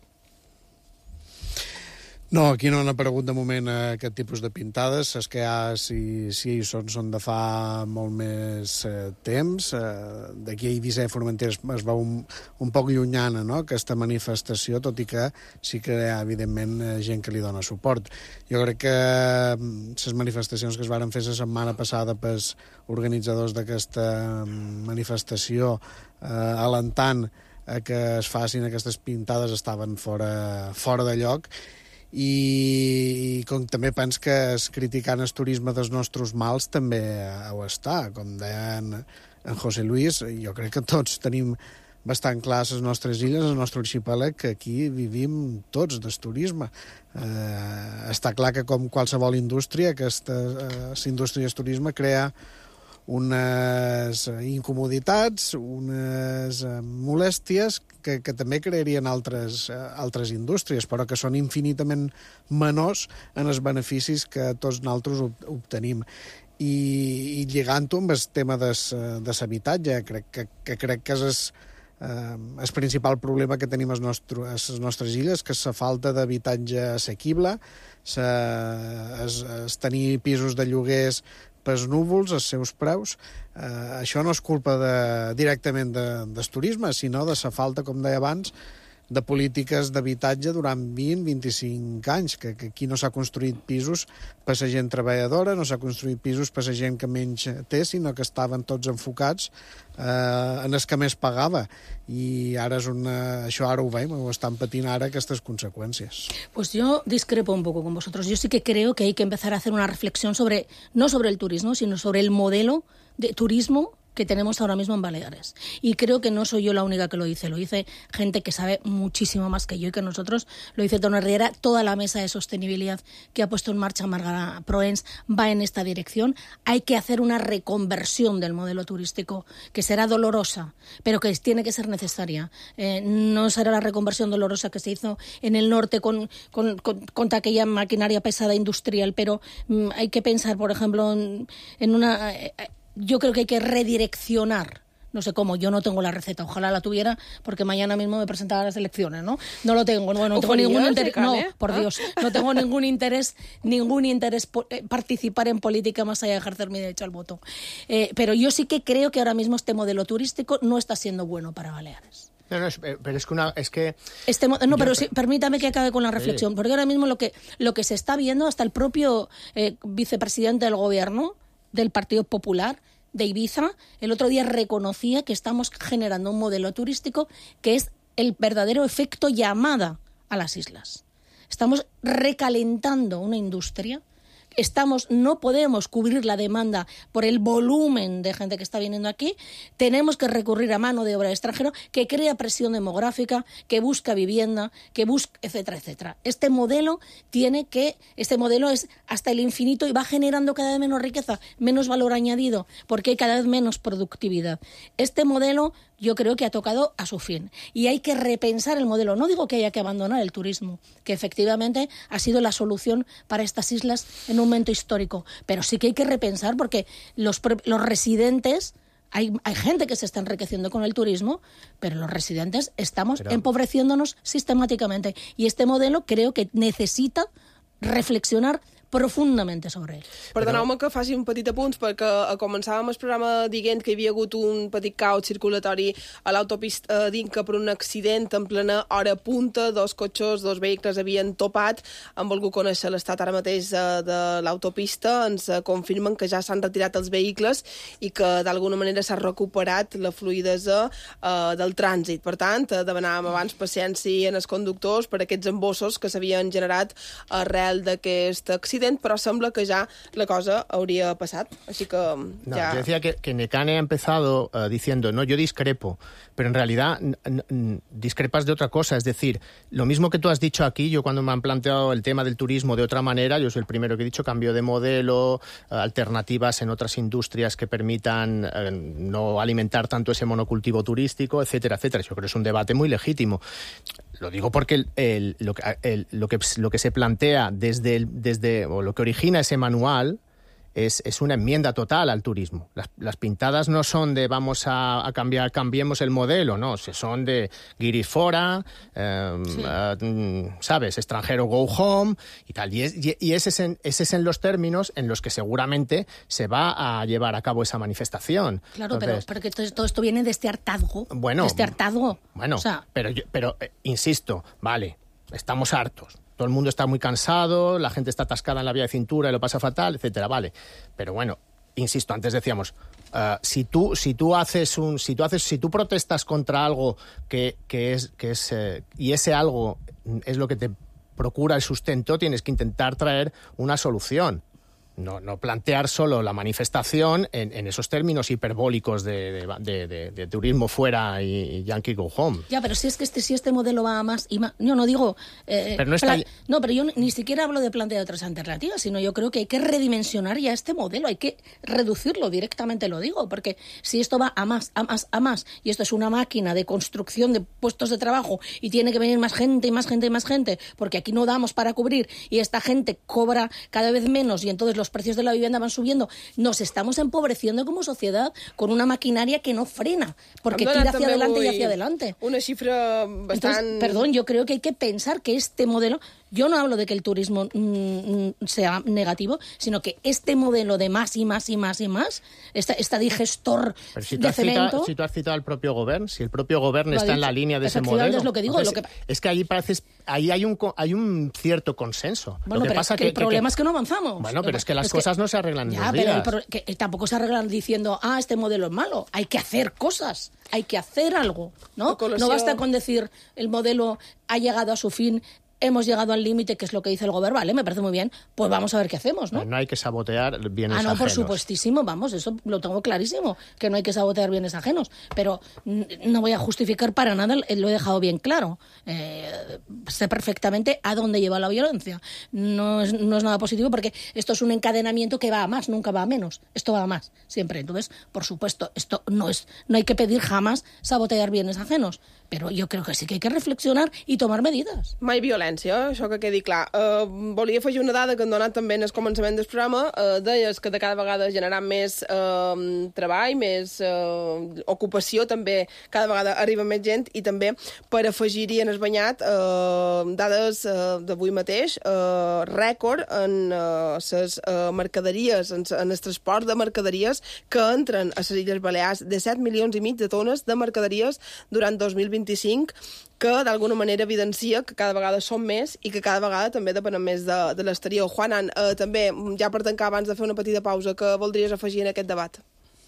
No, aquí no han aparegut de moment aquest tipus de pintades. Les que hi ha, si, si hi són, són de fa molt més eh, temps. Eh, D'aquí a Eivissa i Formentera es, es va un, un poc llunyana, no?, aquesta manifestació, tot i que sí que hi ha, evidentment, gent que li dona suport. Jo crec que les manifestacions que es varen fer la setmana passada pels organitzadors d'aquesta manifestació, eh, alentant a que es facin aquestes pintades, estaven fora, fora de lloc. i, i com també pens que es criticant el turisme dels nostres mals també ho està, com deia en, en José Luis, jo crec que tots tenim bastant clar les nostres illes, el nostre arxipèlag, que aquí vivim tots del turisme. Eh, està clar que com qualsevol indústria, aquesta eh, indústria del turisme crea unes incomoditats, unes eh, molèsties que, que també crearien altres, eh, altres indústries, però que són infinitament menors en els beneficis que tots nosaltres obtenim. I, i lligant-ho amb el tema de l'habitatge, crec que, que crec que és el, eh, el principal problema que tenim a les nostres illes, que és la falta d'habitatge assequible, es, es tenir pisos de lloguers pels núvols, els seus preus. Eh, això no és culpa de, directament de, del turisme, sinó de la falta, com deia abans, de polítiques d'habitatge durant vint a vint-i-cinc anys, que, que aquí no s'ha construït pisos per la gent treballadora, no s'ha construït pisos per la gent que menys té, sinó que estaven tots enfocats eh, en els que més pagava. I ara és una, això ara ho veiem, ho estan patint ara aquestes conseqüències. Pues yo discrepo un poco con vosotros. Yo sí que creo que hay que empezar a hacer una reflexión sobre, no sobre el turismo, sino sobre el modelo de turismo que tenemos ahora mismo en Baleares. Y creo que no soy yo la única que lo dice, lo dice gente que sabe muchísimo más que yo y que nosotros, lo dice Tono Riera, toda la mesa de sostenibilidad que ha puesto en marcha Margarita Proens va en esta dirección. Hay que hacer una reconversión del modelo turístico, que será dolorosa, pero que tiene que ser necesaria. Eh, no será la reconversión dolorosa que se hizo en el norte con, con, con, con aquella maquinaria pesada industrial, pero mm, hay que pensar, por ejemplo, en, en una... Eh, Yo creo que hay que redireccionar, no sé cómo, yo no tengo la receta, ojalá la tuviera, porque mañana mismo me presentaba las elecciones, ¿no? No lo tengo, no, no tengo ningún interés, no, por Dios, no tengo ningún interés, ningún interés por eh, participar en política más allá de ejercer mi derecho al voto. Eh, pero yo sí que creo que ahora mismo este modelo turístico no está siendo bueno para Baleares. No, no, pero es que una, es que este, no, pero sí, permítame que acabe con la reflexión, porque ahora mismo lo que lo que se está viendo, hasta el propio eh, vicepresidente del gobierno del Partido Popular de Ibiza, el otro día reconocía que estamos generando un modelo turístico que es el verdadero efecto llamada a las islas. Estamos recalentando una industria. Estamos, no podemos cubrir la demanda por el volumen de gente que está viniendo aquí. Tenemos que recurrir a mano de obra extranjera que crea presión demográfica, que busca vivienda, que busca, etcétera, etcétera. Este modelo tiene que, este modelo es hasta el infinito y va generando cada vez menos riqueza, menos valor añadido, porque hay cada vez menos productividad. Este modelo yo creo que ha tocado a su fin y hay que repensar el modelo. No digo que haya que abandonar el turismo, que efectivamente ha sido la solución para estas islas en un momento histórico, pero sí que hay que repensar porque los, los residentes, hay, hay gente que se está enriqueciendo con el turismo, pero los residentes estamos pero... empobreciéndonos sistemáticamente y este modelo creo que necesita reflexionar profundament sobre ell. Perdoneu-me que faci un petit apunt, perquè començàvem el programa dient que hi havia hagut un petit caos circulatori a l'autopista d'Inca per un accident en plena hora punta, dos cotxes, dos vehicles havien topat. Han volgut conèixer l'estat ara mateix de l'autopista, ens confirmen que ja s'han retirat els vehicles i que d'alguna manera s'ha recuperat la fluïdesa eh, del trànsit. Per tant, demanàvem abans paciència en els conductors per aquests embossos que s'havien generat arrel d'aquest accident, però sembla que ja la cosa hauria passat, així que no, ya... Yo decía que, que Nekane ha empezado uh, diciendo, no, yo discrepo, pero en realidad n- n- discrepas de otra cosa, es decir, lo mismo que tú has dicho aquí, yo cuando me han planteado el tema del turismo de otra manera, yo soy el primero que he dicho cambio de modelo, uh, alternativas en otras industrias que permitan uh, no alimentar tanto ese monocultivo turístico, etcétera, etcétera. Yo creo que es un debate muy legítimo. Lo digo porque el, el, lo, el, lo, que, lo que se plantea desde, el, desde o lo que origina ese manual es, es una enmienda total al turismo. Las, las pintadas no son de vamos a, a cambiar, cambiemos el modelo, no, son de guiri fora, eh, sí. uh, ¿sabes? Extranjero go home y tal. Y, es, y, y ese, es en, ese es en los términos en los que seguramente se va a llevar a cabo esa manifestación. Claro, Entonces, pero porque todo, todo esto viene de este hartazgo. Bueno, de este hartazgo. Bueno, o sea, pero, yo, pero eh, insisto, vale, estamos hartos. Todo el mundo está muy cansado, la gente está atascada en la vía de cintura y lo pasa fatal, etcétera, vale. Pero bueno, insisto, antes decíamos, uh, si tú si tú haces un si tú haces si tú protestas contra algo que, que es que es eh, y ese algo es lo que te procura el sustento, tienes que intentar traer una solución. No, no plantear solo la manifestación en, en esos términos hiperbólicos de, de, de, de, de turismo fuera y, y Yankee go home. Ya, pero si es que este, si este modelo va a más y más... Yo no digo... Eh, pero no, está... plan... no, pero yo ni siquiera hablo de plantear otras alternativas, sino yo creo que hay que redimensionar ya este modelo, hay que reducirlo, directamente lo digo, porque si esto va a más, a más, a más, y esto es una máquina de construcción de puestos de trabajo y tiene que venir más gente y más gente y más gente, porque aquí no damos para cubrir y esta gente cobra cada vez menos y entonces los precios de la vivienda van subiendo, nos estamos empobreciendo como sociedad con una maquinaria que no frena, porque tira hacia adelante y hacia adelante. Una xifra bastant... Entonces, perdón, yo creo que hay que pensar que este modelo, yo no hablo de que el turismo mmm, sea negativo, sino que este modelo de más y más y más y más, esta, esta digestor si de cemento... Citado, si tú has citado al propio gobierno, si el propio gobierno está en la línea de ese modelo... Es lo que digo. Entonces, lo que... Es que ahí parece, ahí hay un, hay un cierto consenso. Bueno, lo que pero pasa es que, que el problema que, es que no avanzamos. Bueno, pero es que las es cosas que... no se arreglan en ya, dos pero días. el pro... que, que tampoco se arreglan diciendo, ah, este modelo es malo. Hay que hacer cosas, hay que hacer algo, ¿no? No basta con decir, el modelo ha llegado a su fin, hemos llegado al límite, que es lo que dice el gobierno, vale, me parece muy bien, pues vamos a ver qué hacemos, ¿no? No hay que sabotear bienes ajenos. Ah, no, por supuestísimo, vamos, eso lo tengo clarísimo, que no hay que sabotear bienes ajenos, pero no voy a justificar para nada, lo he dejado bien claro. Eh, sé perfectamente a dónde lleva la violencia. No es, no es nada positivo porque esto es un encadenamiento que va a más, nunca va a menos. Esto va a más, siempre. Entonces, por supuesto, esto no es, no hay que pedir jamás sabotear bienes ajenos, però jo crec que sí que hay que reflexionar i tomar medidas. Mai violència, això que quedi clar. Uh, volia afegir una dada que han donat també en el començament del programa. Uh, deies que de cada vegada generant més uh, treball, més uh, ocupació, també cada vegada arriba més gent, i també per afegir-hi en el banyat uh, dades uh, d'avui mateix, uh, rècord en les uh, uh, mercaderies, en, en el transport de mercaderies que entren a les Illes Balears, de set milions i mig de tones de mercaderies durant dos mil vint-i-cinc, que d'alguna manera evidencia que cada vegada som més i que cada vegada també depenem més de, de l'exterior. Juanan, eh, també, ja per tancar, abans de fer una petita pausa, que voldries afegir en aquest debat?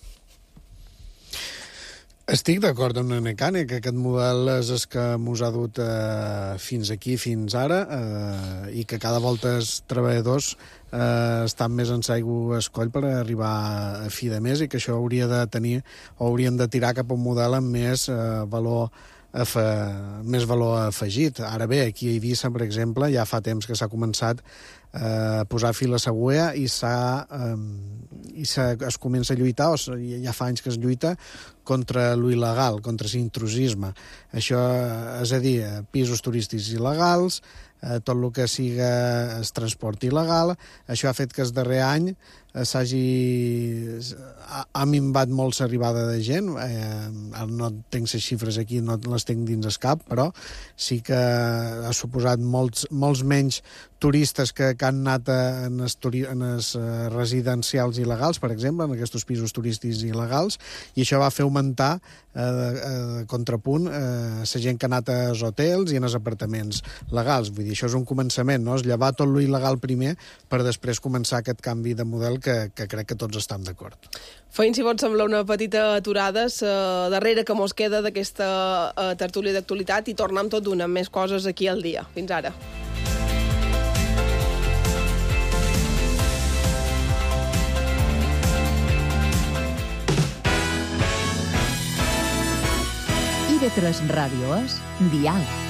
Estic d'acord amb en Necane, que aquest model és el que ens ha dut eh, fins aquí, fins ara, eh, i que cada volta els treballadors eh, estan més en l'aigua escoll per arribar a fi de mes, i que això hauria de tenir, o hauríem de tirar cap a un model amb més eh, valor Afe, més valor afegit. Ara bé, aquí a Eivissa, per exemple, ja fa temps que s'ha començat a eh, posar fil a l'agulla i s'ha eh, i es comença a lluitar, o ja fa anys que es lluita contra lo il·legal, contra l'intrusisme. Això, és a dir, pisos turístics il·legals, eh, tot el que siga el transport il·legal. Això ha fet que el darrer any s'hagi... ha, ha minvat molt l'arribada de gent. Eh, no tinc les xifres aquí, no les tinc dins el cap, però sí que ha suposat molts, molts menys turistes que, que han anat a, en els en els residencials il·legals, per exemple, en aquests pisos turístics il·legals, i això va fer augmentar eh, eh, contrapunt eh, la gent que ha anat als hotels i en els apartaments legals. Vull dir, això és un començament, no? Es llevar tot lo il·legal primer per després començar aquest canvi de model que, que crec que tots estem d'acord. Feim, si pot semblar una petita aturada uh, darrere que mos queda d'aquesta uh, tertúlia d'actualitat, i tornem tot d'una amb més coses aquí al dia. Fins ara. I V tres Ràdio és Diàleg.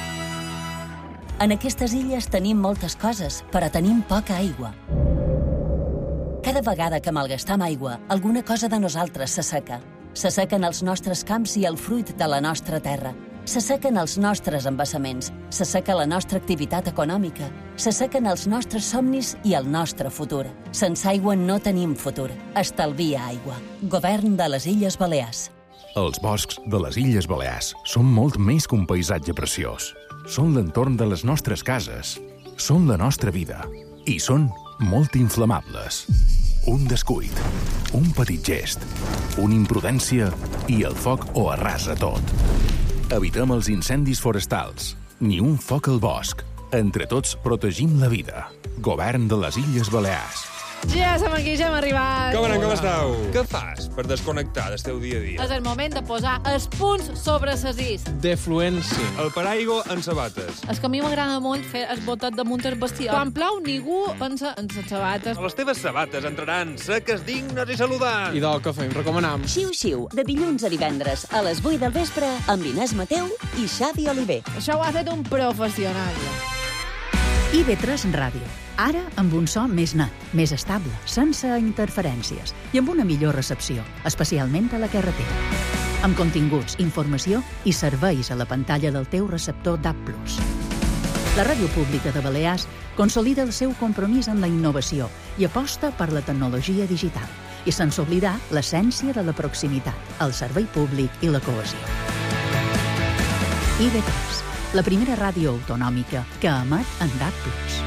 En aquestes illes tenim moltes coses, però tenim poca aigua. Cada vegada que malgastam aigua, alguna cosa de nosaltres s'asseca. S'assequen els nostres camps i el fruit de la nostra terra. S'assequen els nostres embassaments. S'asseca la nostra activitat econòmica. S'assequen els nostres somnis i el nostre futur. Sense aigua no tenim futur. Estalvia aigua. Govern de les Illes Balears. Els boscs de les Illes Balears són molt més que un paisatge preciós. Són l'entorn de les nostres cases. Són la nostra vida. I són molt inflamables. Un descuit, un petit gest, una imprudència i el foc ho arrasa tot. Evitem els incendis forestals. Ni un foc al bosc. Entre tots protegim la vida. Govern de les Illes Balears. Ja som aquí, ja hem arribat. Com anem, com esteu? Què fas per desconnectar del teu dia a dia? És el moment de posar els punts sobre les is. Defluència. El paraigua en sabates. És que a mi m'agrada molt fer el botet damunt el vestidor. Quan plou, ningú pensa en les sabates. Les teves sabates entraran seques, dignes i saludants. I del que fem, recomanam. Xiu-xiu, de dilluns a divendres, a les vuit del vespre, amb Inés Mateu i Xavi Oliver. Això ho ha fet un professional. I V tres Ràdio. Ara amb un so més net, més estable, sense interferències i amb una millor recepció, especialment a la carretera. Amb continguts, informació i serveis a la pantalla del teu receptor D A B plus. La Ràdio Pública de Balears consolida el seu compromís amb la innovació i aposta per la tecnologia digital i sense oblidar l'essència de la proximitat, el servei públic i la cohesió. I V tres, la primera ràdio autonòmica que emet en D A B plus.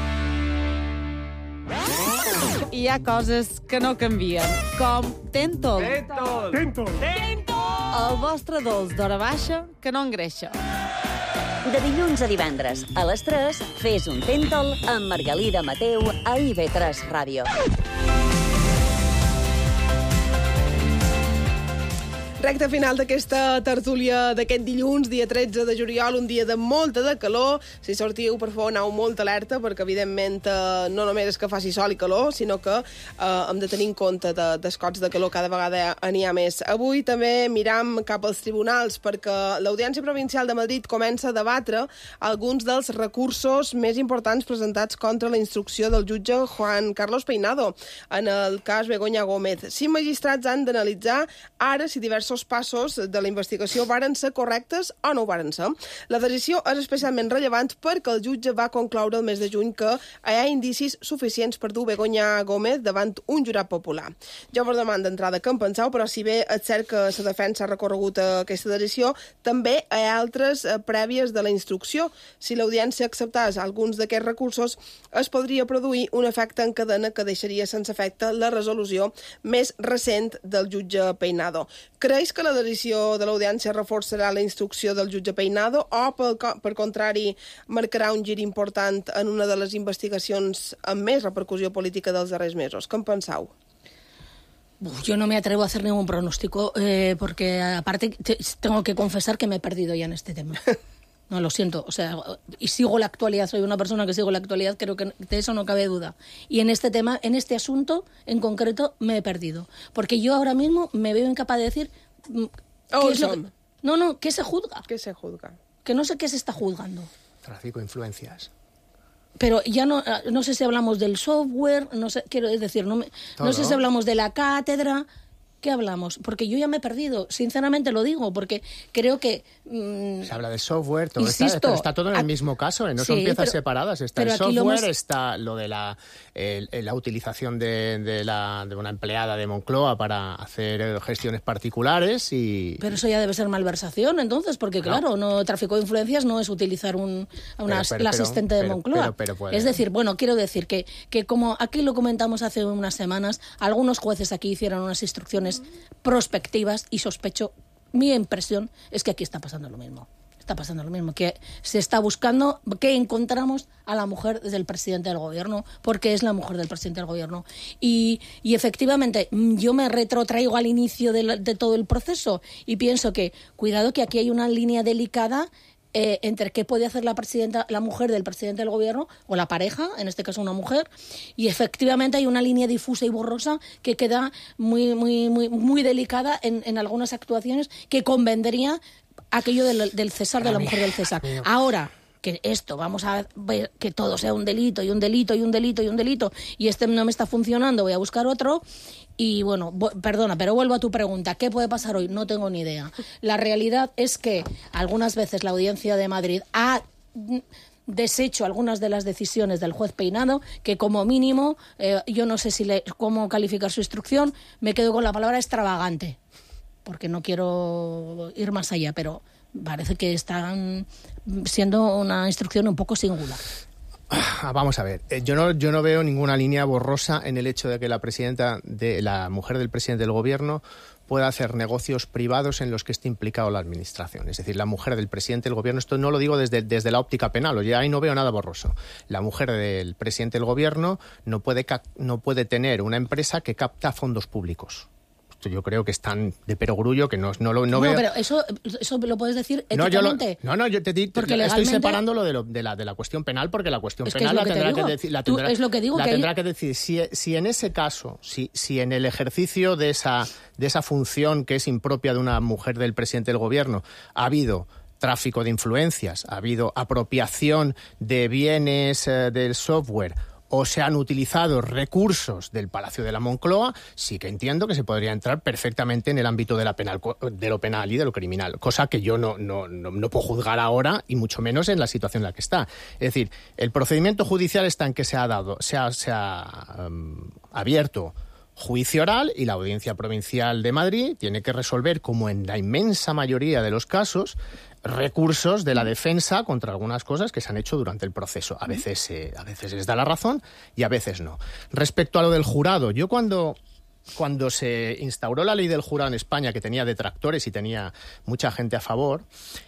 Hi ha coses que no canvien, com Tentol. Tentol. Tentol. Tentol. El vostre dolç d'hora baixa que no engreixa. De dilluns a divendres, a les tres, fes un Tentol amb Margalida Mateu a I V tres Ràdio. Recte final d'aquesta tertúlia d'aquest dilluns, dia tretze de juliol, un dia de molta de calor. Si sortiu, per favor, aneu molt alerta, perquè, evidentment, eh, no només és que faci sol i calor, sinó que eh, hem de tenir en compte de, d'escots de calor cada vegada n'hi ha més. Avui també miram cap als tribunals, perquè l'Audiència Provincial de Madrid comença a debatre alguns dels recursos més importants presentats contra la instrucció del jutge Juan Carlos Peinado en el cas Begoña Gómez. Cinc magistrats han d'analitzar ara si diversos passos de la investigació varen ser correctes o no ho varen ser. La decisió és especialment rellevant perquè el jutge va concloure el mes de juny que hi ha indicis suficients per dur Begoña Gómez davant un jurat popular. Jo vos demano d'entrada què en penseu, però si bé és cert que la defensa ha recorregut aquesta decisió, també hi ha altres prèvies de la instrucció. Si l'audiència acceptés alguns d'aquests recursos, es podria produir un efecte en cadena que deixaria sense efecte la resolució més recent del jutge Peinado. Creus que la decisió de l'audiència reforçarà la instrucció del jutge Peinado o, per, per contrari, marcarà un gir important en una de les investigacions amb més repercussió política dels darrers mesos? Què en penseu? Yo no me atrevo a hacer ningún pronóstico eh, porque, aparte, te, tengo que confesar que me he perdido ya en este tema. No, lo siento, o sea, y sigo la actualidad, soy una persona que sigo la actualidad, creo que de eso no cabe duda. Y en este tema, en este asunto en concreto, me he perdido. Porque yo ahora mismo me veo incapaz de decir... Oh, ¿qué es lo que, no, no, ¿qué se juzga? ¿Qué se juzga? Que no sé qué se está juzgando. Tráfico de influencias. Pero ya no, no sé si hablamos del software, no sé, quiero decir, no, me, no sé si hablamos de la cátedra... ¿Qué hablamos? Porque yo ya me he perdido, sinceramente lo digo, porque creo que... Mmm, se habla de software, todo insisto, está, pero está todo en el a, mismo caso, ¿eh? No sí, son piezas pero, separadas. Está el software, lo hemos... está lo de la, el, la utilización de, de, la, de una empleada de Moncloa para hacer gestiones particulares y... Pero eso ya debe ser malversación, entonces, porque no. claro, no tráfico de influencias no es utilizar un, a una, pero, pero, la asistente pero, de Moncloa. Pero, pero, pero es decir, bueno, quiero decir que, que como aquí lo comentamos hace unas semanas, algunos jueces aquí hicieron unas instrucciones prospectivas y sospecho, mi impresión es que aquí está pasando lo mismo. Está pasando lo mismo, que se está buscando que encontramos a la mujer del presidente del gobierno, porque es la mujer del presidente del gobierno. Y, y efectivamente, yo me retrotraigo al inicio de, la, de todo el proceso y pienso que, cuidado, que aquí hay una línea delicada Eh, entre qué puede hacer la presidenta, la mujer del presidente del gobierno, o la pareja, en este caso una mujer, y efectivamente hay una línea difusa y borrosa que queda muy, muy, muy, muy delicada en, en algunas actuaciones que convendría aquello del, del César, de la mujer del César. Ahora, que esto, vamos a ver que todo sea un delito y un delito y un delito y un delito y este no me está funcionando, voy a buscar otro. Y bueno, perdona, pero vuelvo a tu pregunta, ¿qué puede pasar hoy? No tengo ni idea. La realidad es que algunas veces la Audiencia de Madrid ha deshecho algunas de las decisiones del juez Peinado, que como mínimo, eh, yo no sé si le, cómo calificar su instrucción, me quedo con la palabra extravagante, porque no quiero ir más allá, pero parece que están siendo una instrucción un poco singular. Vamos a ver, yo no, yo no veo ninguna línea borrosa en el hecho de que la presidenta, de la mujer del presidente del gobierno, pueda hacer negocios privados en los que esté implicado la administración. Es decir, la mujer del presidente del gobierno, esto no lo digo desde, desde la óptica penal, oye, ahí no veo nada borroso. La mujer del presidente del gobierno no puede, no puede tener una empresa que capta fondos públicos. Yo creo que están de perogrullo, que no, no lo no, no veo. pero eso, eso lo puedes decir no, éticamente. Yo lo, no, no, yo te digo, estoy legalmente... separándolo de, lo, de, la, de la cuestión penal, porque la cuestión es que penal es la que tendrá que decir. La tendrá, es lo que digo la que tendrá hay... que decir. Si, si en ese caso, si, si en el ejercicio de esa, de esa función que es impropia de una mujer del presidente del gobierno ha habido tráfico de influencias, ha habido apropiación de bienes eh, del software, o se han utilizado recursos del Palacio de la Moncloa, sí que entiendo que se podría entrar perfectamente en el ámbito de, la penal, de lo penal y de lo criminal, cosa que yo no, no, no, no puedo juzgar ahora y mucho menos en la situación en la que está. Es decir, el procedimiento judicial está en que se ha dado, se ha, se ha um, abierto juicio oral y la Audiencia Provincial de Madrid tiene que resolver, como en la inmensa mayoría de los casos, recursos de la defensa contra algunas cosas que se han hecho durante el proceso. A veces, eh, a veces les da la razón y a veces no. Respecto a lo del jurado, yo cuando... Cuando se instauró la ley del jurado en España, que tenía detractores y tenía mucha gente a favor,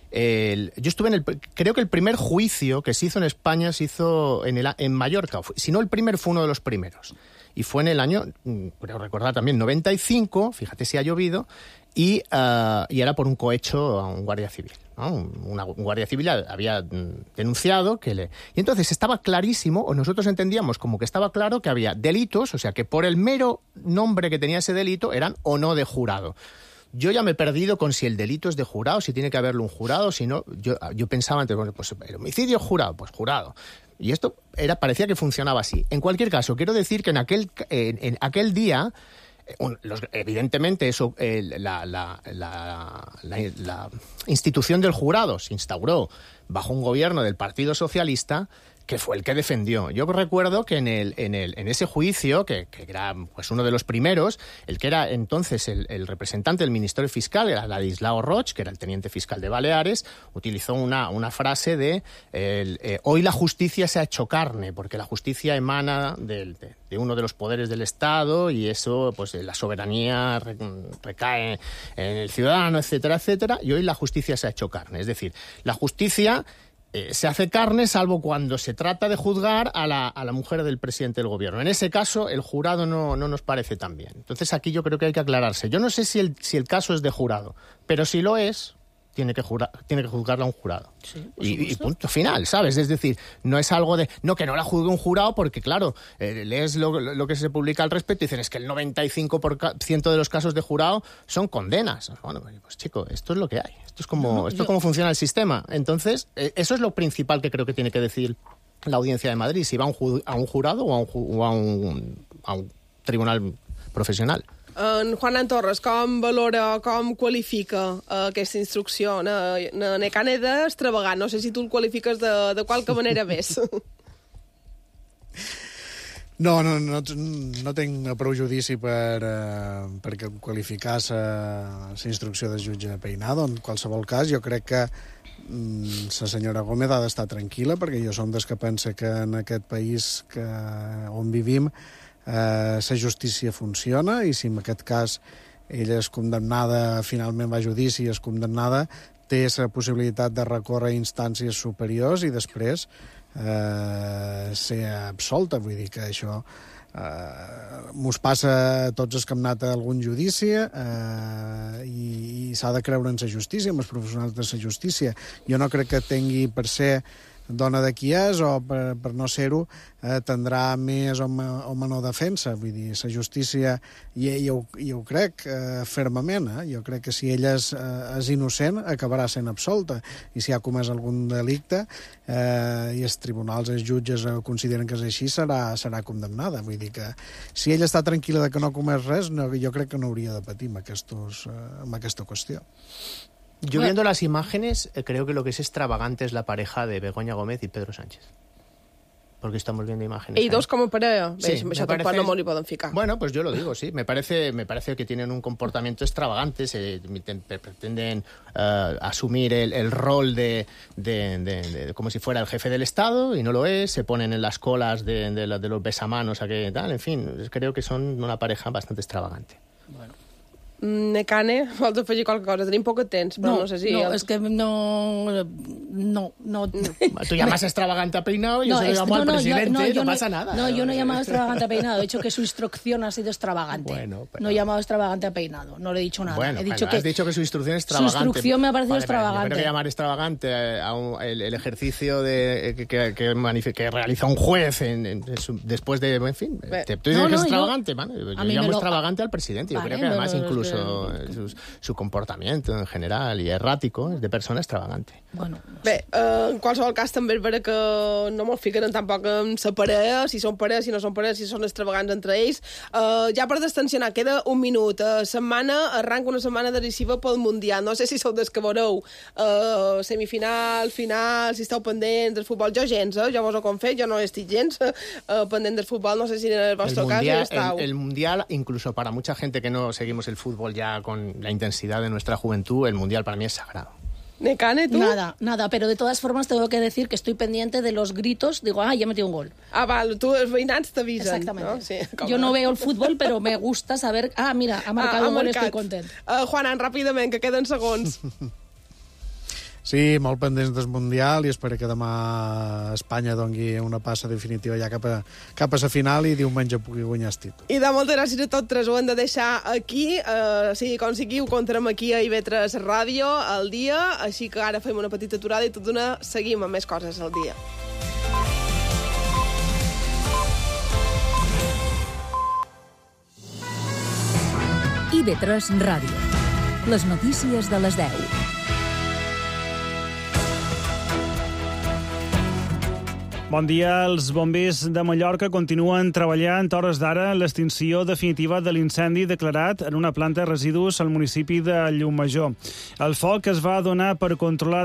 el, yo estuve en el... Creo que el primer juicio que se hizo en España se hizo en, el, en Mallorca. Si no el primer, fue uno de los primeros. Y fue en el año, creo recordar también, noventa y cinco, fíjate si ha llovido, y, uh, y era por un cohecho a un guardia civil, ¿no? Una, un guardia civil había denunciado que le... Y entonces estaba clarísimo, o nosotros entendíamos como que estaba claro que había delitos, o sea, que por el mero nombre que tenía ese delito eran o no de jurado. Yo ya me he perdido con si el delito es de jurado, si tiene que haberlo un jurado, si no... Yo, yo pensaba antes, bueno, pues el homicidio jurado, pues jurado. Y esto era, parecía que funcionaba así. En cualquier caso, quiero decir que en aquel, en, en aquel día... Un, los, evidentemente eso eh, la, la, la, la, la institución del jurado se instauró bajo un gobierno del Partido Socialista, que fue el que defendió. Yo recuerdo que en el en el en ese juicio, que, que era pues uno de los primeros, el que era entonces el, el representante del Ministerio Fiscal, era Ladislao Roig, que era el teniente fiscal de Baleares, utilizó una, una frase de el, eh, hoy la justicia se ha hecho carne, porque la justicia emana del, de, de uno de los poderes del Estado y eso, pues la soberanía recae en el ciudadano, etcétera, etcétera, y hoy la justicia se ha hecho carne. Es decir, la justicia Eh, se hace carne salvo cuando se trata de juzgar a la, a la mujer del presidente del gobierno. En ese caso, el jurado no, no nos parece tan bien. Entonces, aquí yo creo que hay que aclararse. Yo no sé si el, si el caso es de jurado, pero si lo es, tiene que, jura, tiene que juzgarla un jurado. Sí, y, y punto final, ¿sabes? Es decir, no es algo de... No, que no la juzgue un jurado porque, claro, eh, lees lo, lo que se publica al respecto y dicen es que el noventa y cinco por ciento de los casos de jurado son condenas. Bueno, pues chico, esto es lo que hay. Esto es como, no, esto yo... es como funciona el sistema. Entonces, eh, eso es lo principal que creo que tiene que decir la Audiencia de Madrid, si va a un, ju a un jurado o a un, o a un, a un tribunal professional. En Juan Torres, com valora, com qualifica uh, aquesta instrucció? Ne can he d'extravagant, no sé si tu el qualifiques de, de qualque manera més. No, no, no, no tinc prou judici per, uh, per qualificar la instrucció del jutge Peinado. En qualsevol cas, jo crec que mm, la senyora Gómez ha d'estar tranquil·la, perquè jo som des que pensa que en aquest país que, on vivim la eh, justícia funciona i si en aquest cas ella és condemnada, finalment va a judici i és condemnada, té la possibilitat de recórrer a instàncies superiors i després eh, ser absolta. Vull dir que això eh, mos passa a tots els que hem anat a algun judici eh, i, i s'ha de creure en la justícia, en els professionals de la justícia. Jo no crec que tingui per ser dona de qui és o per, per no ser-ho eh, tindrà més o, o menor defensa. Vull dir, la justícia, i, i, ho, i ho crec eh, fermament, eh? Jo crec que si ella és, eh, és innocent acabarà sent absolta, i si ha comès algun delicte eh, i els tribunals, els jutges eh, consideren que és així, serà, serà condemnada. Vull dir que si ella està tranquil·la de que no ha comès res, no, jo crec que no hauria de patir amb, aquestos, eh, amb aquesta qüestió. Yo viendo las imágenes, eh, creo que lo que es extravagante es la pareja de Begoña Gómez y Pedro Sánchez. Porque estamos viendo imágenes. Y dos como pareja. Sí, Això tampoc no m'ho li poden ficar. Bueno, pues yo lo digo, sí. Me parece, me parece que tienen un comportamiento extravagante, se pretenden uh, asumir el, el rol de, de, de, de, como si fuera el jefe del Estado, y no lo es, se ponen en las colas de, de, de los besamanos, a que tal, en fin, creo que son una pareja bastante extravagante. Bueno. Necane, vols afegir qualque cosa? Tenim poc temps, però no, no sé si... No, el... es que no... No, no... Tú llamas extravagante a peinado y no, yo se lo es, llamo no, al no, presidente, yo, no, yo no no pasa nada. No, yo no he llamado extravagante a peinado. He dicho que su instrucción ha sido extravagante. Bueno, pero... No he llamado extravagante a peinado. No le he dicho nada. Bueno, he dicho bueno, que has dicho que su instrucción es extravagante. Su instrucción me ha parecido vale, extravagante. Vale, yo creo que llamar extravagante a un, el, el ejercicio de, que, que, que, manif- que realiza un juez en, en, en su, después de... En fin, te, tú dices no, que no, es extravagante, yo, ¿vale? Yo a mí llamo me lo... extravagante al presidente. Yo vale, creo que además bueno, incluso que... su, su comportamiento en general y errático es de persona extravagante. Bueno, no sé. Bé, uh, en qualsevol cas també és vera que no me'l fiquen tampoc en sa parella, si són parella, si no són parella, si són extravagants entre ells. Uh, ja per destensionar, queda un minut. Uh, setmana, arranca una setmana decisiva pel Mundial. No sé si sou des que veureu uh, semifinal, final, si esteu pendents del futbol. Jo gens, eh? Jo vos ho confesso, jo no estic gens uh, pendent del futbol. No sé si en el vostre el cas mundial, ja esteu. El, el Mundial, incluso para mucha gente que no seguimos el fútbol ya con la intensidad de nuestra juventud, el Mundial para mí es sagrado. Necane, ¿tú? Nada, nada, pero de todas formas tengo que decir que estoy pendiente de los gritos. Digo, ah, ya he metido un gol. Ah, val, tu, els veïnats t'avisen. Exactamente. No? Sí, Yo no veo el fútbol, pero me gusta saber, ah, mira, ha marcado ah, un gol, marcat. estoy contento. Uh, Juanan, ràpidament, que queden segons. Sí, molt pendents del Mundial i espero que demà Espanya dongui una passa definitiva ja cap a, cap a la final i diumenge pugui guanyar el títol. I de moltes gràcies a tots tres, ho hem de deixar aquí. Uh, sigui com sigui, ho contarem aquí a I V tres Ràdio al dia, així que ara fem una petita aturada i tot d'una seguim amb més coses al dia. I V tres Ràdio. Les notícies de les deu. Bon dia. Els bombers de Mallorca continuen treballant a hores d'ara en l'extinció definitiva de l'incendi declarat en una planta de residus al municipi de Llumajor. El foc es va donar per controlar